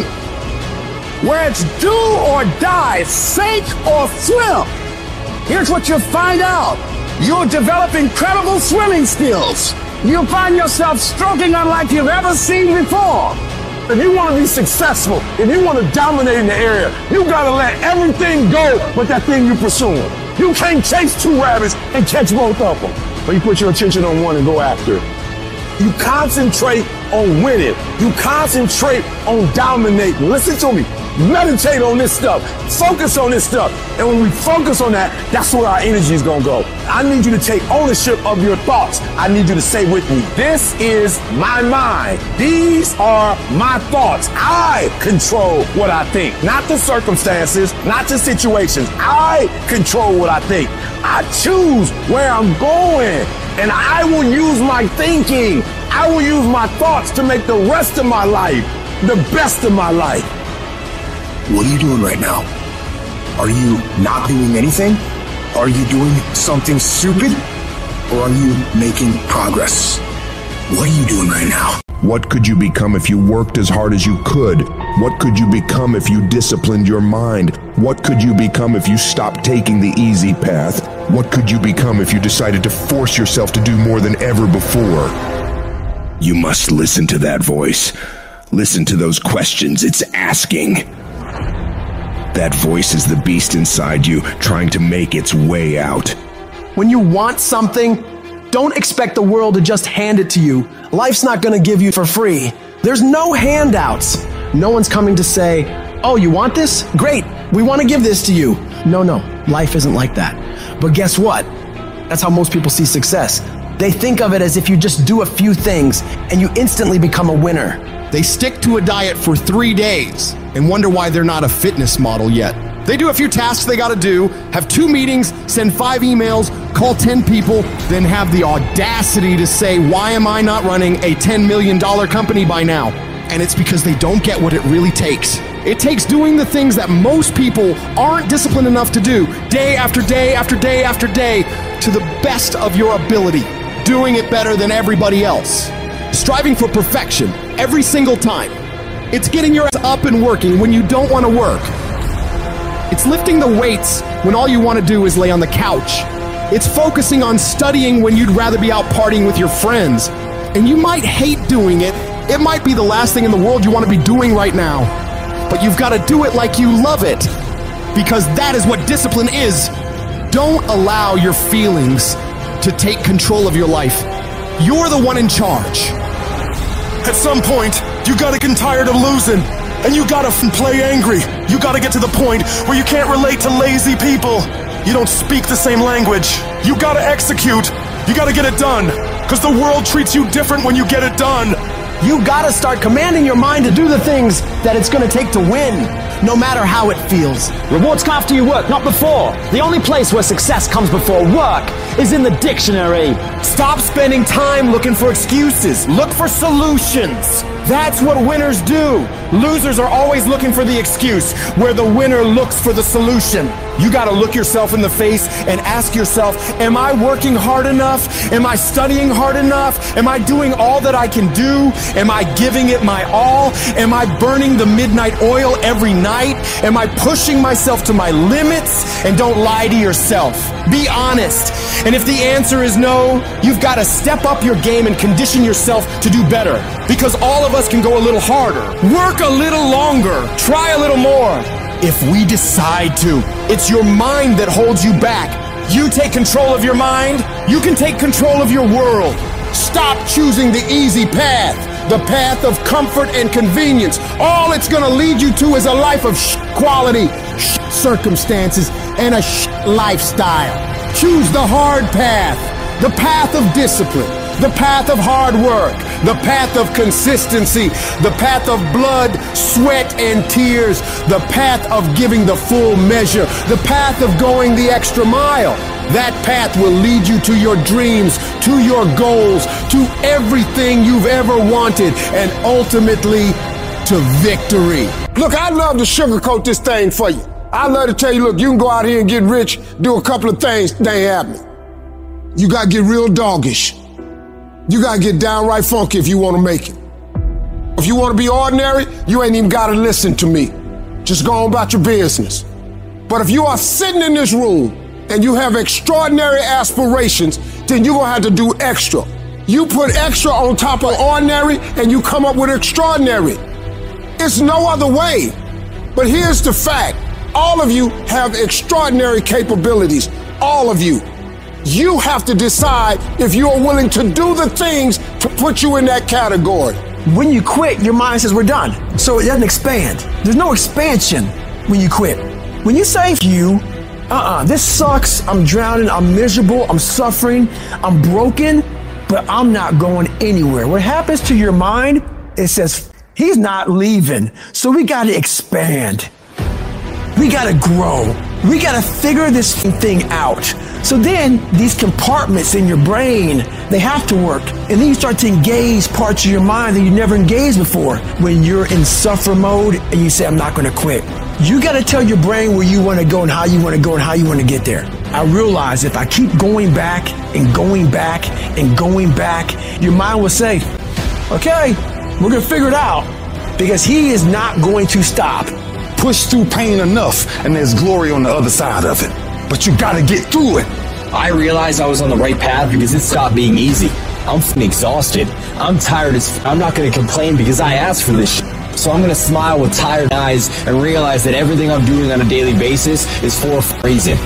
where it's do or die, sink or swim. Here's what you'll find out. You'll develop incredible swimming skills. You'll find yourself stroking unlike you've ever seen before. If you want to be successful, if you want to dominate in the area, you got to let everything go but that thing you're pursuing. You can't chase two rabbits and catch both of them. But you put your attention on one and go after it. You concentrate on winning. You concentrate on dominating. Listen to me. Meditate on this stuff. Focus on this stuff. And when we focus on that, that's where our energy is going to go. I need you to take ownership of your thoughts. I need you to say with me, this is my mind. These are my thoughts. I control what I think. Not the circumstances, not the situations. I control what I think. I choose where I'm going. And I will use my thinking. I will use my thoughts to make the rest of my life the best of my life. What are you doing right now? Are you not doing anything? Are you doing something stupid? Or are you making progress? What are you doing right now? What could you become if you worked as hard as you could? What could you become if you disciplined your mind? What could you become if you stopped taking the easy path? What could you become if you decided to force yourself to do more than ever before? You must listen to that voice. Listen to those questions it's asking. That voice is the beast inside you, trying to make its way out. When you want something, don't expect the world to just hand it to you. Life's not going to give you for free. There's no handouts. No one's coming to say, oh, you want this? Great, we want to give this to you. No, life isn't like that. But guess what? That's how most people see success. They think of it as if you just do a few things and you instantly become a winner. They stick to a diet for 3 days and wonder why they're not a fitness model yet. They do a few tasks they gotta do, have 2 meetings, send 5 emails, call 10 people, then have the audacity to say, why am I not running a $10 million company by now? And it's because they don't get what it really takes. It takes doing the things that most people aren't disciplined enough to do, day after day after day after day, to the best of your ability, doing it better than everybody else. Striving for perfection every single time. It's getting your ass up and working when you don't want to work. It's lifting the weights when all you want to do is lay on the couch. It's focusing on studying when you'd rather be out partying with your friends. And you might hate doing it. It might be the last thing in the world you want to be doing right now. But you've got to do it like you love it. Because that is what discipline is. Don't allow your feelings to take control of your life. You're the one in charge. At some point, you gotta get tired of losing. And you gotta play angry. You gotta get to the point where you can't relate to lazy people. You don't speak the same language. You gotta execute. You gotta get it done. Because the world treats you different when you get it done. You gotta start commanding your mind to do the things that it's gonna take to win, no matter how it feels. Rewards come after you work, not before. The only place where success comes before work is in the dictionary. Stop spending time looking for excuses. Look for solutions. That's what winners do. Losers are always looking for the excuse, where the winner looks for the solution. You gotta look yourself in the face and ask yourself, am I working hard enough? Am I studying hard enough? Am I doing all that I can do? Am I giving it my all? Am I burning the midnight oil every night? night? Am I pushing myself to my limits? And don't lie to yourself. Be honest. And if the answer is no, you've got to step up your game and condition yourself to do better. Because all of us can go a little harder, work a little longer, try a little more. If we decide to, it's your mind that holds you back. You take control of your mind, you can take control of your world. Stop choosing the easy path, the path of comfort and convenience. All it's gonna lead you to is a life of quality, circumstances, and a lifestyle. Choose the hard path, the path of discipline, the path of hard work, the path of consistency, the path of blood, sweat, and tears, the path of giving the full measure, the path of going the extra mile. That path will lead you to your dreams, to your goals, to everything you've ever wanted, and ultimately to victory. Look, I'd love to sugarcoat this thing for you. I'd love to tell you, look, you can go out here and get rich, do a couple of things, they ain't happening. You gotta get real doggish. You gotta get downright funky if you wanna make it. If you wanna be ordinary, you ain't even gotta listen to me. Just go on about your business. But if you are sitting in this room and you have extraordinary aspirations, then you're gonna have to do extra. You put extra on top of ordinary and you come up with extraordinary. It's no other way. But here's the fact. All of you have extraordinary capabilities. All of you. You have to decide if you are willing to do the things to put you in that category. When you quit, your mind says we're done. So it doesn't expand. There's no expansion when you quit. When you say this sucks, I'm drowning, I'm miserable, I'm suffering, I'm broken, but I'm not going anywhere. What happens to your mind, it says, he's not leaving. So we got to expand. We got to grow. We got to figure this thing out. So then these compartments in your brain, they have to work. And then you start to engage parts of your mind that you never engaged before. When you're in suffer mode and you say, I'm not going to quit. You got to tell your brain where you want to go and how you want to go and how you want to get there. I realize if I keep going back and going back and going back, your mind will say, okay, we're going to figure it out, because he is not going to stop. Push through pain enough and there's glory on the other side of it. But you gotta get through it. I realized I was on the right path because it stopped being easy. I'm exhausted. I'm tired as I'm not gonna complain because I asked for this shit. So I'm gonna smile with tired eyes and realize that everything I'm doing on a daily basis is for a reason.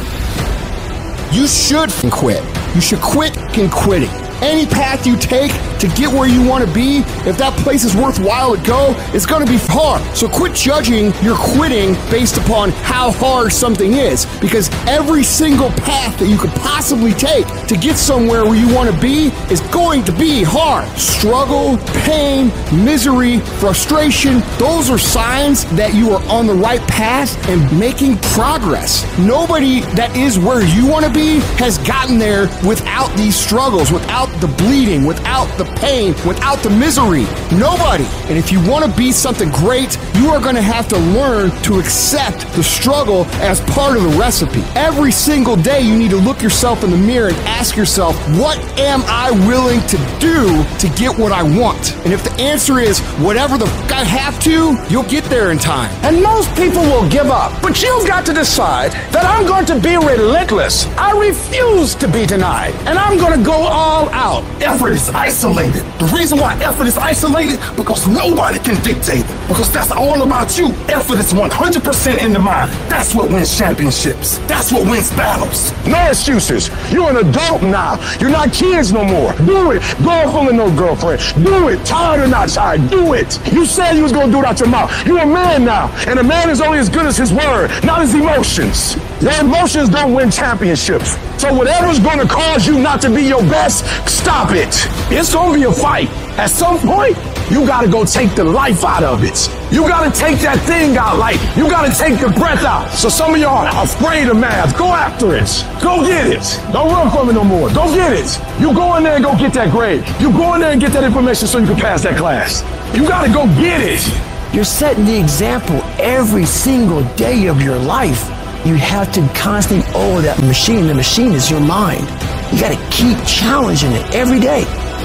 You should quit. You should quit quitting. Any path you take to get where you want to be, if that place is worthwhile to go, it's going to be hard. So quit judging your quitting based upon how hard something is, because every single path that you could possibly take to get somewhere where you want to be is going to be hard. Struggle, pain, misery, frustration, those are signs that you are on the right path and making progress. Nobody that is where you want to be has gotten there without these struggles, without the bleeding, without the pain, without the misery. Nobody. And if you want to be something great, you are going to have to learn to accept the struggle as part of the recipe. Every single day you need to look yourself in the mirror and ask yourself, what am I willing to do to get what I want? And if the answer is whatever the f*** I have to, you'll get there in time. And most people will give up, but you've got to decide that I'm going to be relentless. I refuse to be denied, and I'm going to go all out. Effort is isolated. The reason why effort is isolated, because nobody can dictate it. Because that's all about you. Effort is 100% in the mind. That's what wins championships. That's what wins battles. No excuses. You're an adult now. You're not kids no more. Do it. Girlfriend or no girlfriend. Do it. Tired or not tired. Do it. You said you was going to do it out your mouth. You're a man now. And a man is only as good as his word, not his emotions. Your emotions don't win championships. So whatever's going to cause you not to be your best, stop it. It's going to be a fight. At some point, you got to go take the life out of it. You got to take that thing out, like you got to take the breath out. So some of y'all are afraid of math. Go after it. Go get it. Don't run from it no more. Go get it. You go in there and go get that grade. You go in there and get that information so you can pass that class. You got to go get it. You're setting the example every single day of your life. You have to constantly owe that machine. The machine is your mind. You got to keep challenging it every day.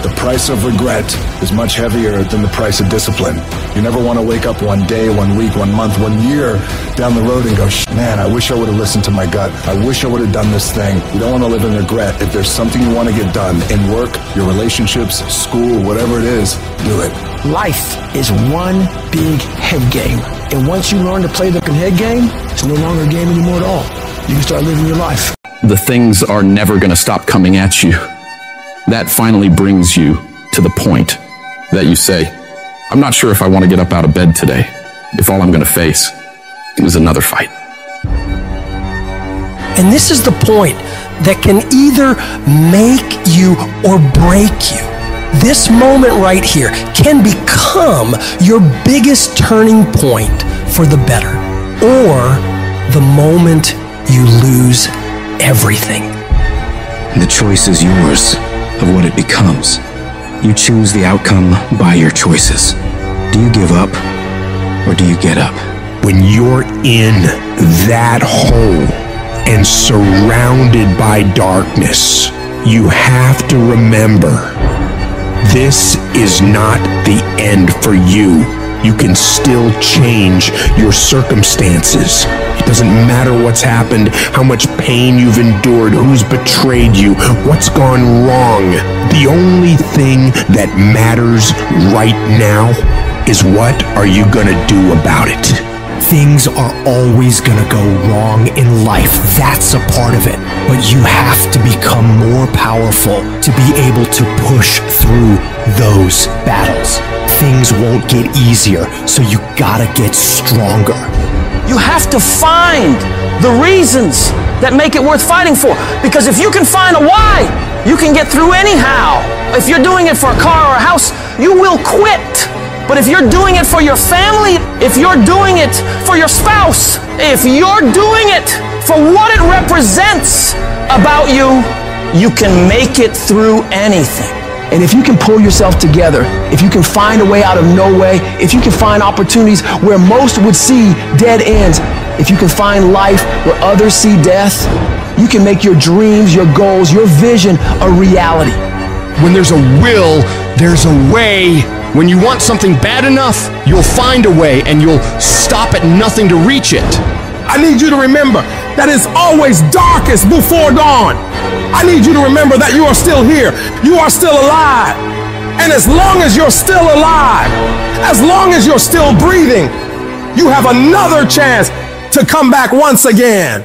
The price of regret is much heavier than the price of discipline. You never want to wake up one day, 1 week, 1 month, 1 year down the road and go, man, I wish I would have listened to my gut. I wish I would have done this thing. You don't want to live in regret. If there's something you want to get done in work, your relationships, school, whatever it is, do it. Life is one big head game. And once you learn to play the head game, it's no longer a game anymore at all. You can start living your life. The things are never going to stop coming at you. That finally brings you to the point that you say, I'm not sure if I want to get up out of bed today, if all I'm going to face is another fight. And this is the point that can either make you or break you. This moment right here can become your biggest turning point for the better, or the moment you lose everything. The choice is yours of what it becomes. You choose the outcome by your choices. Do you give up or do you get up? When you're in that hole and surrounded by darkness, you have to remember, this is not the end for you. You can still change your circumstances. It doesn't matter what's happened, how much pain you've endured, who's betrayed you, what's gone wrong. The only thing that matters right now is what are you gonna do about it? Things are always gonna go wrong in life. That's a part of it. But you have to become more powerful to be able to push through those battles. Things won't get easier, so you gotta get stronger. You have to find the reasons that make it worth fighting for. Because if you can find a why, you can get through anyhow. If you're doing it for a car or a house, you will quit. But if you're doing it for your family, if you're doing it for your spouse, if you're doing it for what it represents about you, you can make it through anything. And if you can pull yourself together, if you can find a way out of no way, if you can find opportunities where most would see dead ends, if you can find life where others see death, you can make your dreams, your goals, your vision a reality. When there's a will, there's a way. When you want something bad enough, you'll find a way and you'll stop at nothing to reach it. I need you to remember that it's always darkest before dawn. I need you to remember that you are still here. You are still alive. And as long as you're still alive, as long as you're still breathing, you have another chance to come back once again.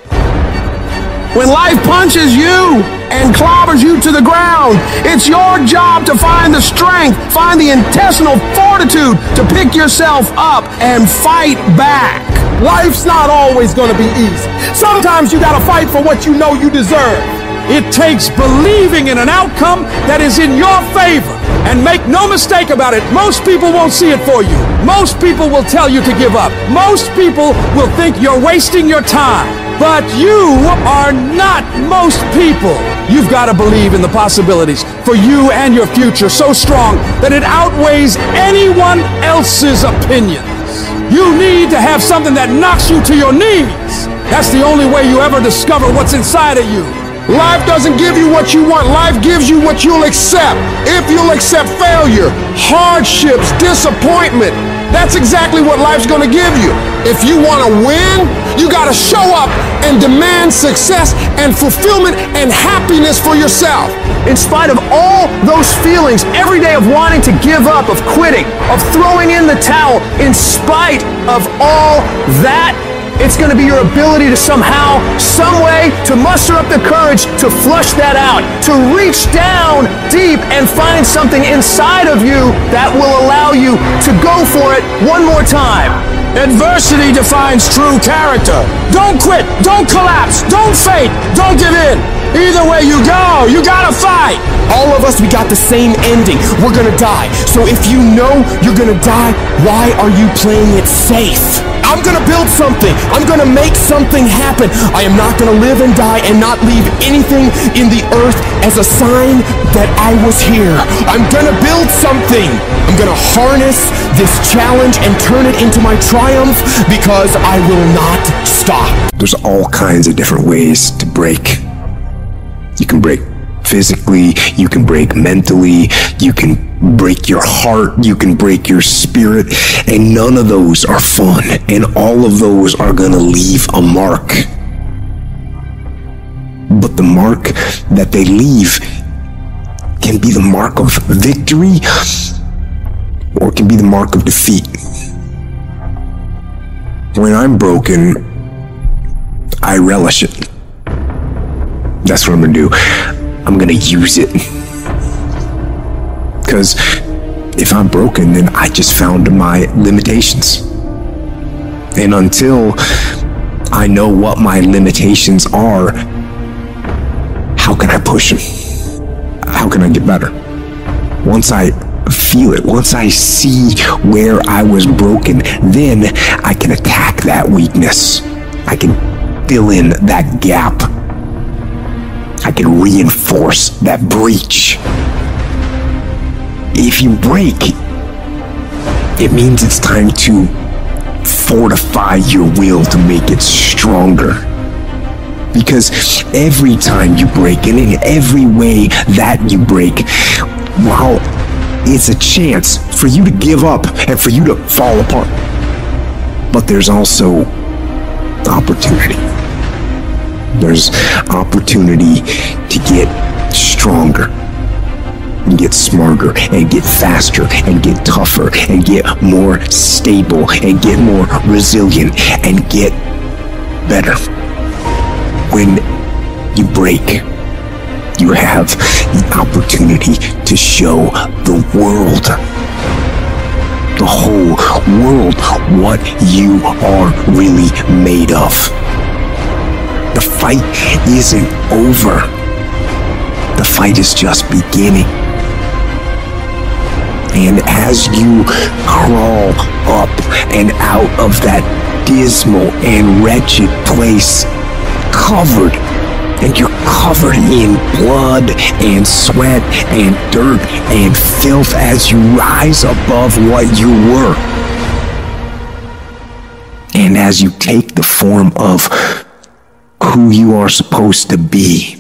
When life punches you and clobbers you to the ground, it's your job to find the strength, find the intestinal fortitude to pick yourself up and fight back. Life's not always going to be easy. Sometimes you got to fight for what you know you deserve. It takes believing in an outcome that is in your favor. And make no mistake about it, most people won't see it for you. Most people will tell you to give up. Most people will think you're wasting your time. But you are not most people. You've got to believe in the possibilities for you and your future so strong that it outweighs anyone else's opinions. You need to have something that knocks you to your knees. That's the only way you ever discover what's inside of you. Life doesn't give you what you want. Life gives you what you'll accept. If you'll accept failure, hardships, disappointment, that's exactly what life's going to give you. If you want to win, you got to show up and demand success and fulfillment and happiness for yourself. In spite of all those feelings every day of wanting to give up, of quitting, of throwing in the towel, in spite of all that, it's going to be your ability to somehow, some way, to muster up the courage to flush that out, to reach down deep and find something inside of you that will allow you to go for it one more time. Adversity defines true character. Don't quit, don't collapse, don't fade, don't give in. Either way you go, you gotta fight. All of us, we got the same ending. We're gonna die. So if you know you're gonna die, why are you playing it safe? I'm gonna build something. I'm gonna make something happen. I am not gonna live and die and not leave anything in the earth as a sign that I was here. I'm gonna build something. I'm gonna harness this challenge and turn it into my triumph because I will not stop. There's all kinds of different ways to break. You can break physically, you can break mentally, you can break your heart, you can break your spirit, and none of those are fun, and all of those are gonna leave a mark. But the mark that they leave can be the mark of victory, or it can be the mark of defeat. When I'm broken, I relish it. That's what I'm gonna do. I'm gonna use it. Because if I'm broken, then I just found my limitations. And until I know what my limitations are, how can I push them? How can I get better? Once I feel it, once I see where I was broken, then I can attack that weakness. I can fill in that gap. I can reinforce that breach. If you break, it means it's time to fortify your will to make it stronger. Because every time you break, and in every way that you break, while it's a chance for you to give up and for you to fall apart, but there's also opportunity. There's opportunity to get stronger, and get smarter, and get faster, and get tougher, and get more stable, and get more resilient, and get better. When you break, you have the opportunity to show the world, the whole world, what you are really made of. The fight isn't over. The fight is just beginning. And as you crawl up and out of that dismal and wretched place, covered, and you're covered in blood and sweat and dirt and filth as you rise above what you were. And as you take the form of who you are supposed to be,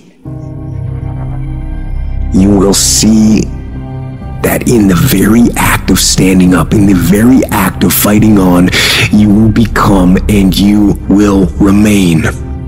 you will see that in the very act of standing up, in the very act of fighting on, you will become and you will remain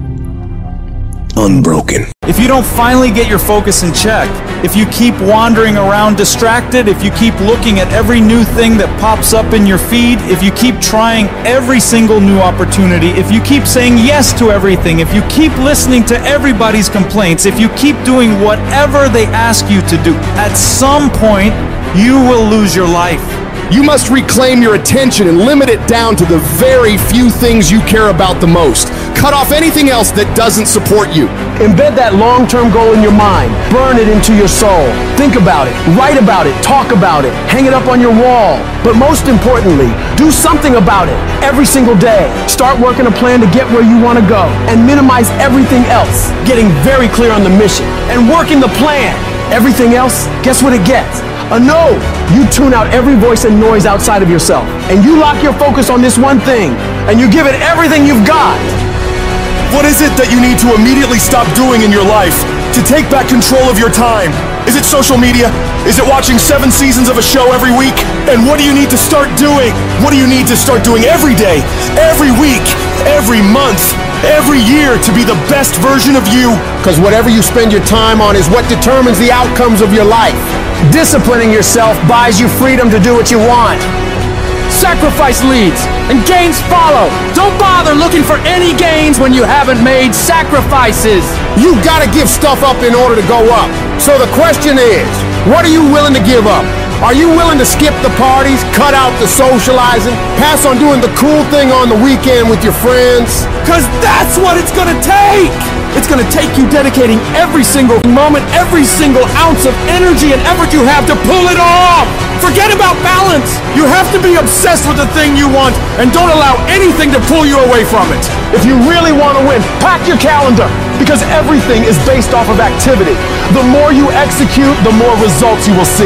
unbroken. If you don't finally get your focus in check, if you keep wandering around distracted, if you keep looking at every new thing that pops up in your feed, if you keep trying every single new opportunity, if you keep saying yes to everything, if you keep listening to everybody's complaints, if you keep doing whatever they ask you to do, at some point, you will lose your life. You must reclaim your attention and limit it down to the very few things you care about the most. Cut off anything else that doesn't support you. Embed that long-term goal in your mind. Burn it into your soul. Think about it. Write about it. Talk about it. Hang it up on your wall. But most importantly, do something about it every single day. Start working a plan to get where you want to go and minimize everything else. Getting very clear on the mission and working the plan. Everything else, guess what it gets? A no. You tune out every voice and noise outside of yourself, and you lock your focus on this one thing, and you give it everything you've got. What is it that you need to immediately stop doing in your life to take back control of your time? Is it social media? Is it watching 7 seasons of a show every week? And what do you need to start doing? What do you need to start doing every day, every week, every month, every year to be the best version of you? Because whatever you spend your time on is what determines the outcomes of your life. Disciplining yourself buys you freedom to do what you want. Sacrifice leads and gains follow. Don't bother looking for any gains when you haven't made sacrifices. You gotta give stuff up in order to go up. So the question is, what are you willing to give up? Are you willing to skip the parties, cut out the socializing, pass on doing the cool thing on the weekend with your friends? Because that's what it's gonna take. It's gonna take you dedicating every single moment, every single ounce of energy and effort you have to pull it off. Forget about balance. You have to be obsessed with the thing you want and don't allow anything to pull you away from it. If you really want to win, pack your calendar, because everything is based off of activity. The more you execute, the more results you will see.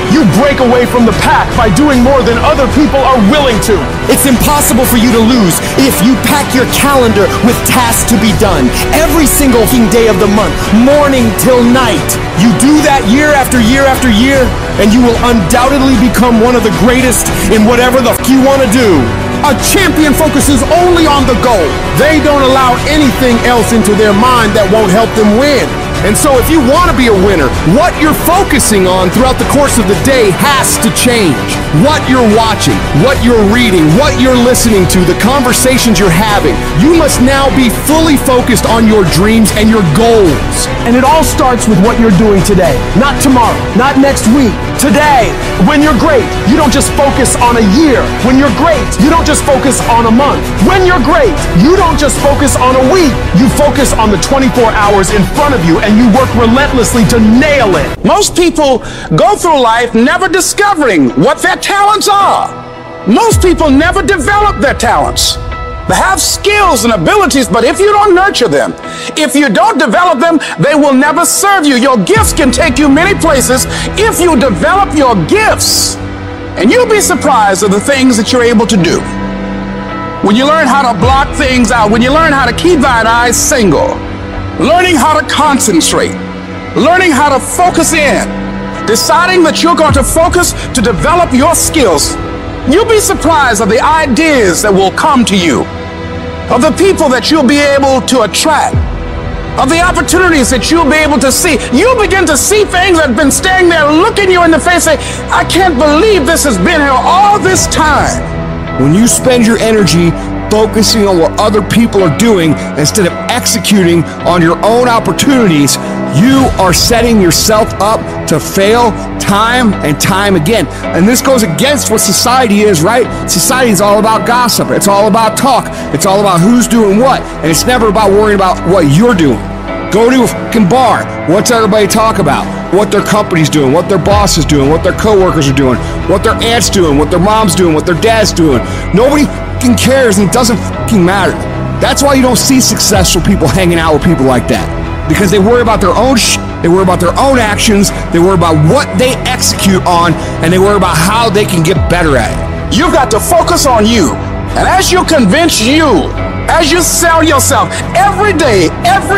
You break away from the pack by doing more than other people are willing to. It's impossible for you to lose if you pack your calendar with tasks to be done every single day of the month, morning till night. You do that year after year after year, and you will undoubtedly become one of the greatest in whatever the you want to do. A champion focuses only on the goal. They don't allow anything else into their mind that won't help them win. And so if you want to be a winner, what you're focusing on throughout the course of the day has to change. What you're watching, what you're reading, what you're listening to, the conversations you're having. You must now be fully focused on your dreams and your goals. And it all starts with what you're doing today. Not tomorrow, not next week. Today. When you're great, you don't just focus on a year. When you're great, you don't just focus on a month. When you're great, you don't just focus on a week. You focus on the 24 hours in front of you, and you work relentlessly to nail it. Most people go through life never discovering what their talents are. Most people never develop their talents. They have skills and abilities, but if you don't nurture them, if you don't develop them, they will never serve you. Your gifts can take you many places if you develop your gifts. And you'll be surprised at the things that you're able to do. When you learn how to block things out, when you learn how to keep thine eyes single, learning how to concentrate, learning how to focus in, deciding that you're going to focus to develop your skills, you'll be surprised at the ideas that will come to you, of the people that you'll be able to attract, of the opportunities that you'll be able to see. You'll begin to see things that have been standing there looking you in the face and say, I can't believe this has been here all this time. When you spend your energy focusing on what other people are doing instead of executing on your own opportunities, you are setting yourself up to fail time and time again. And this goes against what society is, right? Society is all about gossip. It's all about talk. It's all about who's doing what. And it's never about worrying about what you're doing. Go to a fucking bar. What's everybody talk about? What their company's doing, what their boss is doing, what their coworkers are doing, what their aunt's doing, what their mom's doing, what their dad's doing. Nobody fucking cares, and it doesn't fucking matter. That's why you don't see successful people hanging out with people like that. Because they worry about their own shit, they worry about their own actions, they worry about what they execute on, and they worry about how they can get better at it. You've got to focus on you. And as you convince you, as you sell yourself every day,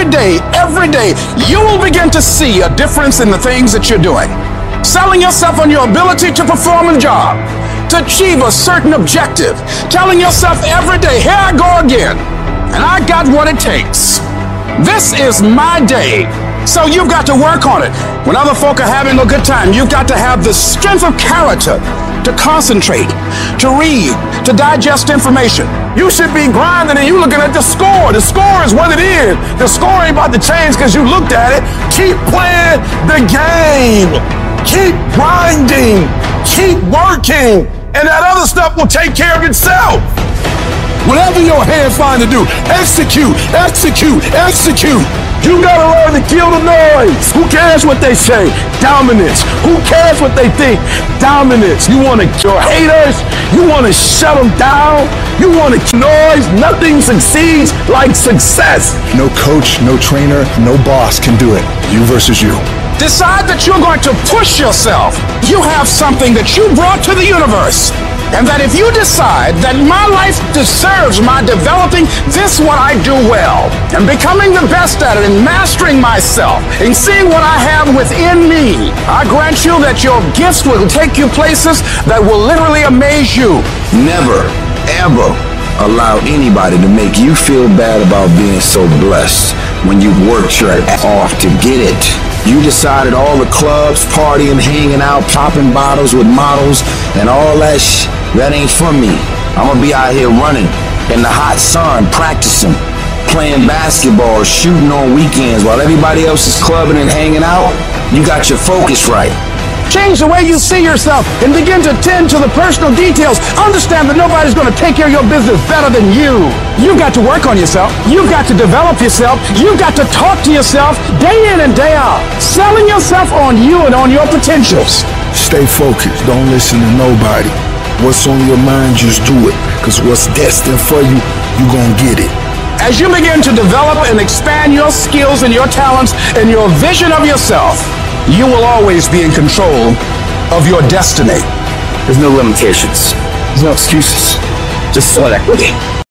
you will begin to see a difference in the things that you're doing. Selling yourself on your ability to perform a job, to achieve a certain objective. Telling yourself every day, here I go again, and I got what it takes. This is my day. So you've got to work on it. When other folk are having a good time, you've got to have the strength of character to concentrate, to read, to digest information. You should be grinding and you looking at the score. The score is what it is. The score ain't about to change because you looked at it. Keep playing the game. Keep grinding. Keep working. And that other stuff will take care of itself. Whatever your hands find to do, execute, execute, execute. You gotta learn to kill the noise. Who cares what they say? Dominance. Who cares what they think? Dominance. You wanna kill haters? You wanna shut them down? You wanna kill noise? Nothing succeeds like success. No coach, no trainer, no boss can do it. You versus you. Decide that you're going to push yourself. You have something that you brought to the universe. And that if you decide that my life deserves my developing this what I do well, and becoming the best at it, and mastering myself, and seeing what I have within me, I grant you that your gifts will take you places that will literally amaze you. Never, ever allow anybody to make you feel bad about being so blessed when you worked your ass off to get it. You decided all the clubs, partying, hanging out, popping bottles with models, and all that shit, that ain't for me. I'm gonna be out here running in the hot sun, practicing, playing basketball, shooting on weekends while everybody else is clubbing and hanging out. You got your focus right. Change the way you see yourself and begin to tend to the personal details. Understand that nobody's going to take care of your business better than you. You've got to work on yourself. You've got to develop yourself. You've got to talk to yourself day in and day out. Selling yourself on you and on your potentials. Stay focused. Don't listen to nobody. What's on your mind, just do it. Because what's destined for you, you're going to get it. As you begin to develop and expand your skills and your talents and your vision of yourself, you will always be in control of your destiny. There's no limitations. There's no excuses. Just sweat equity.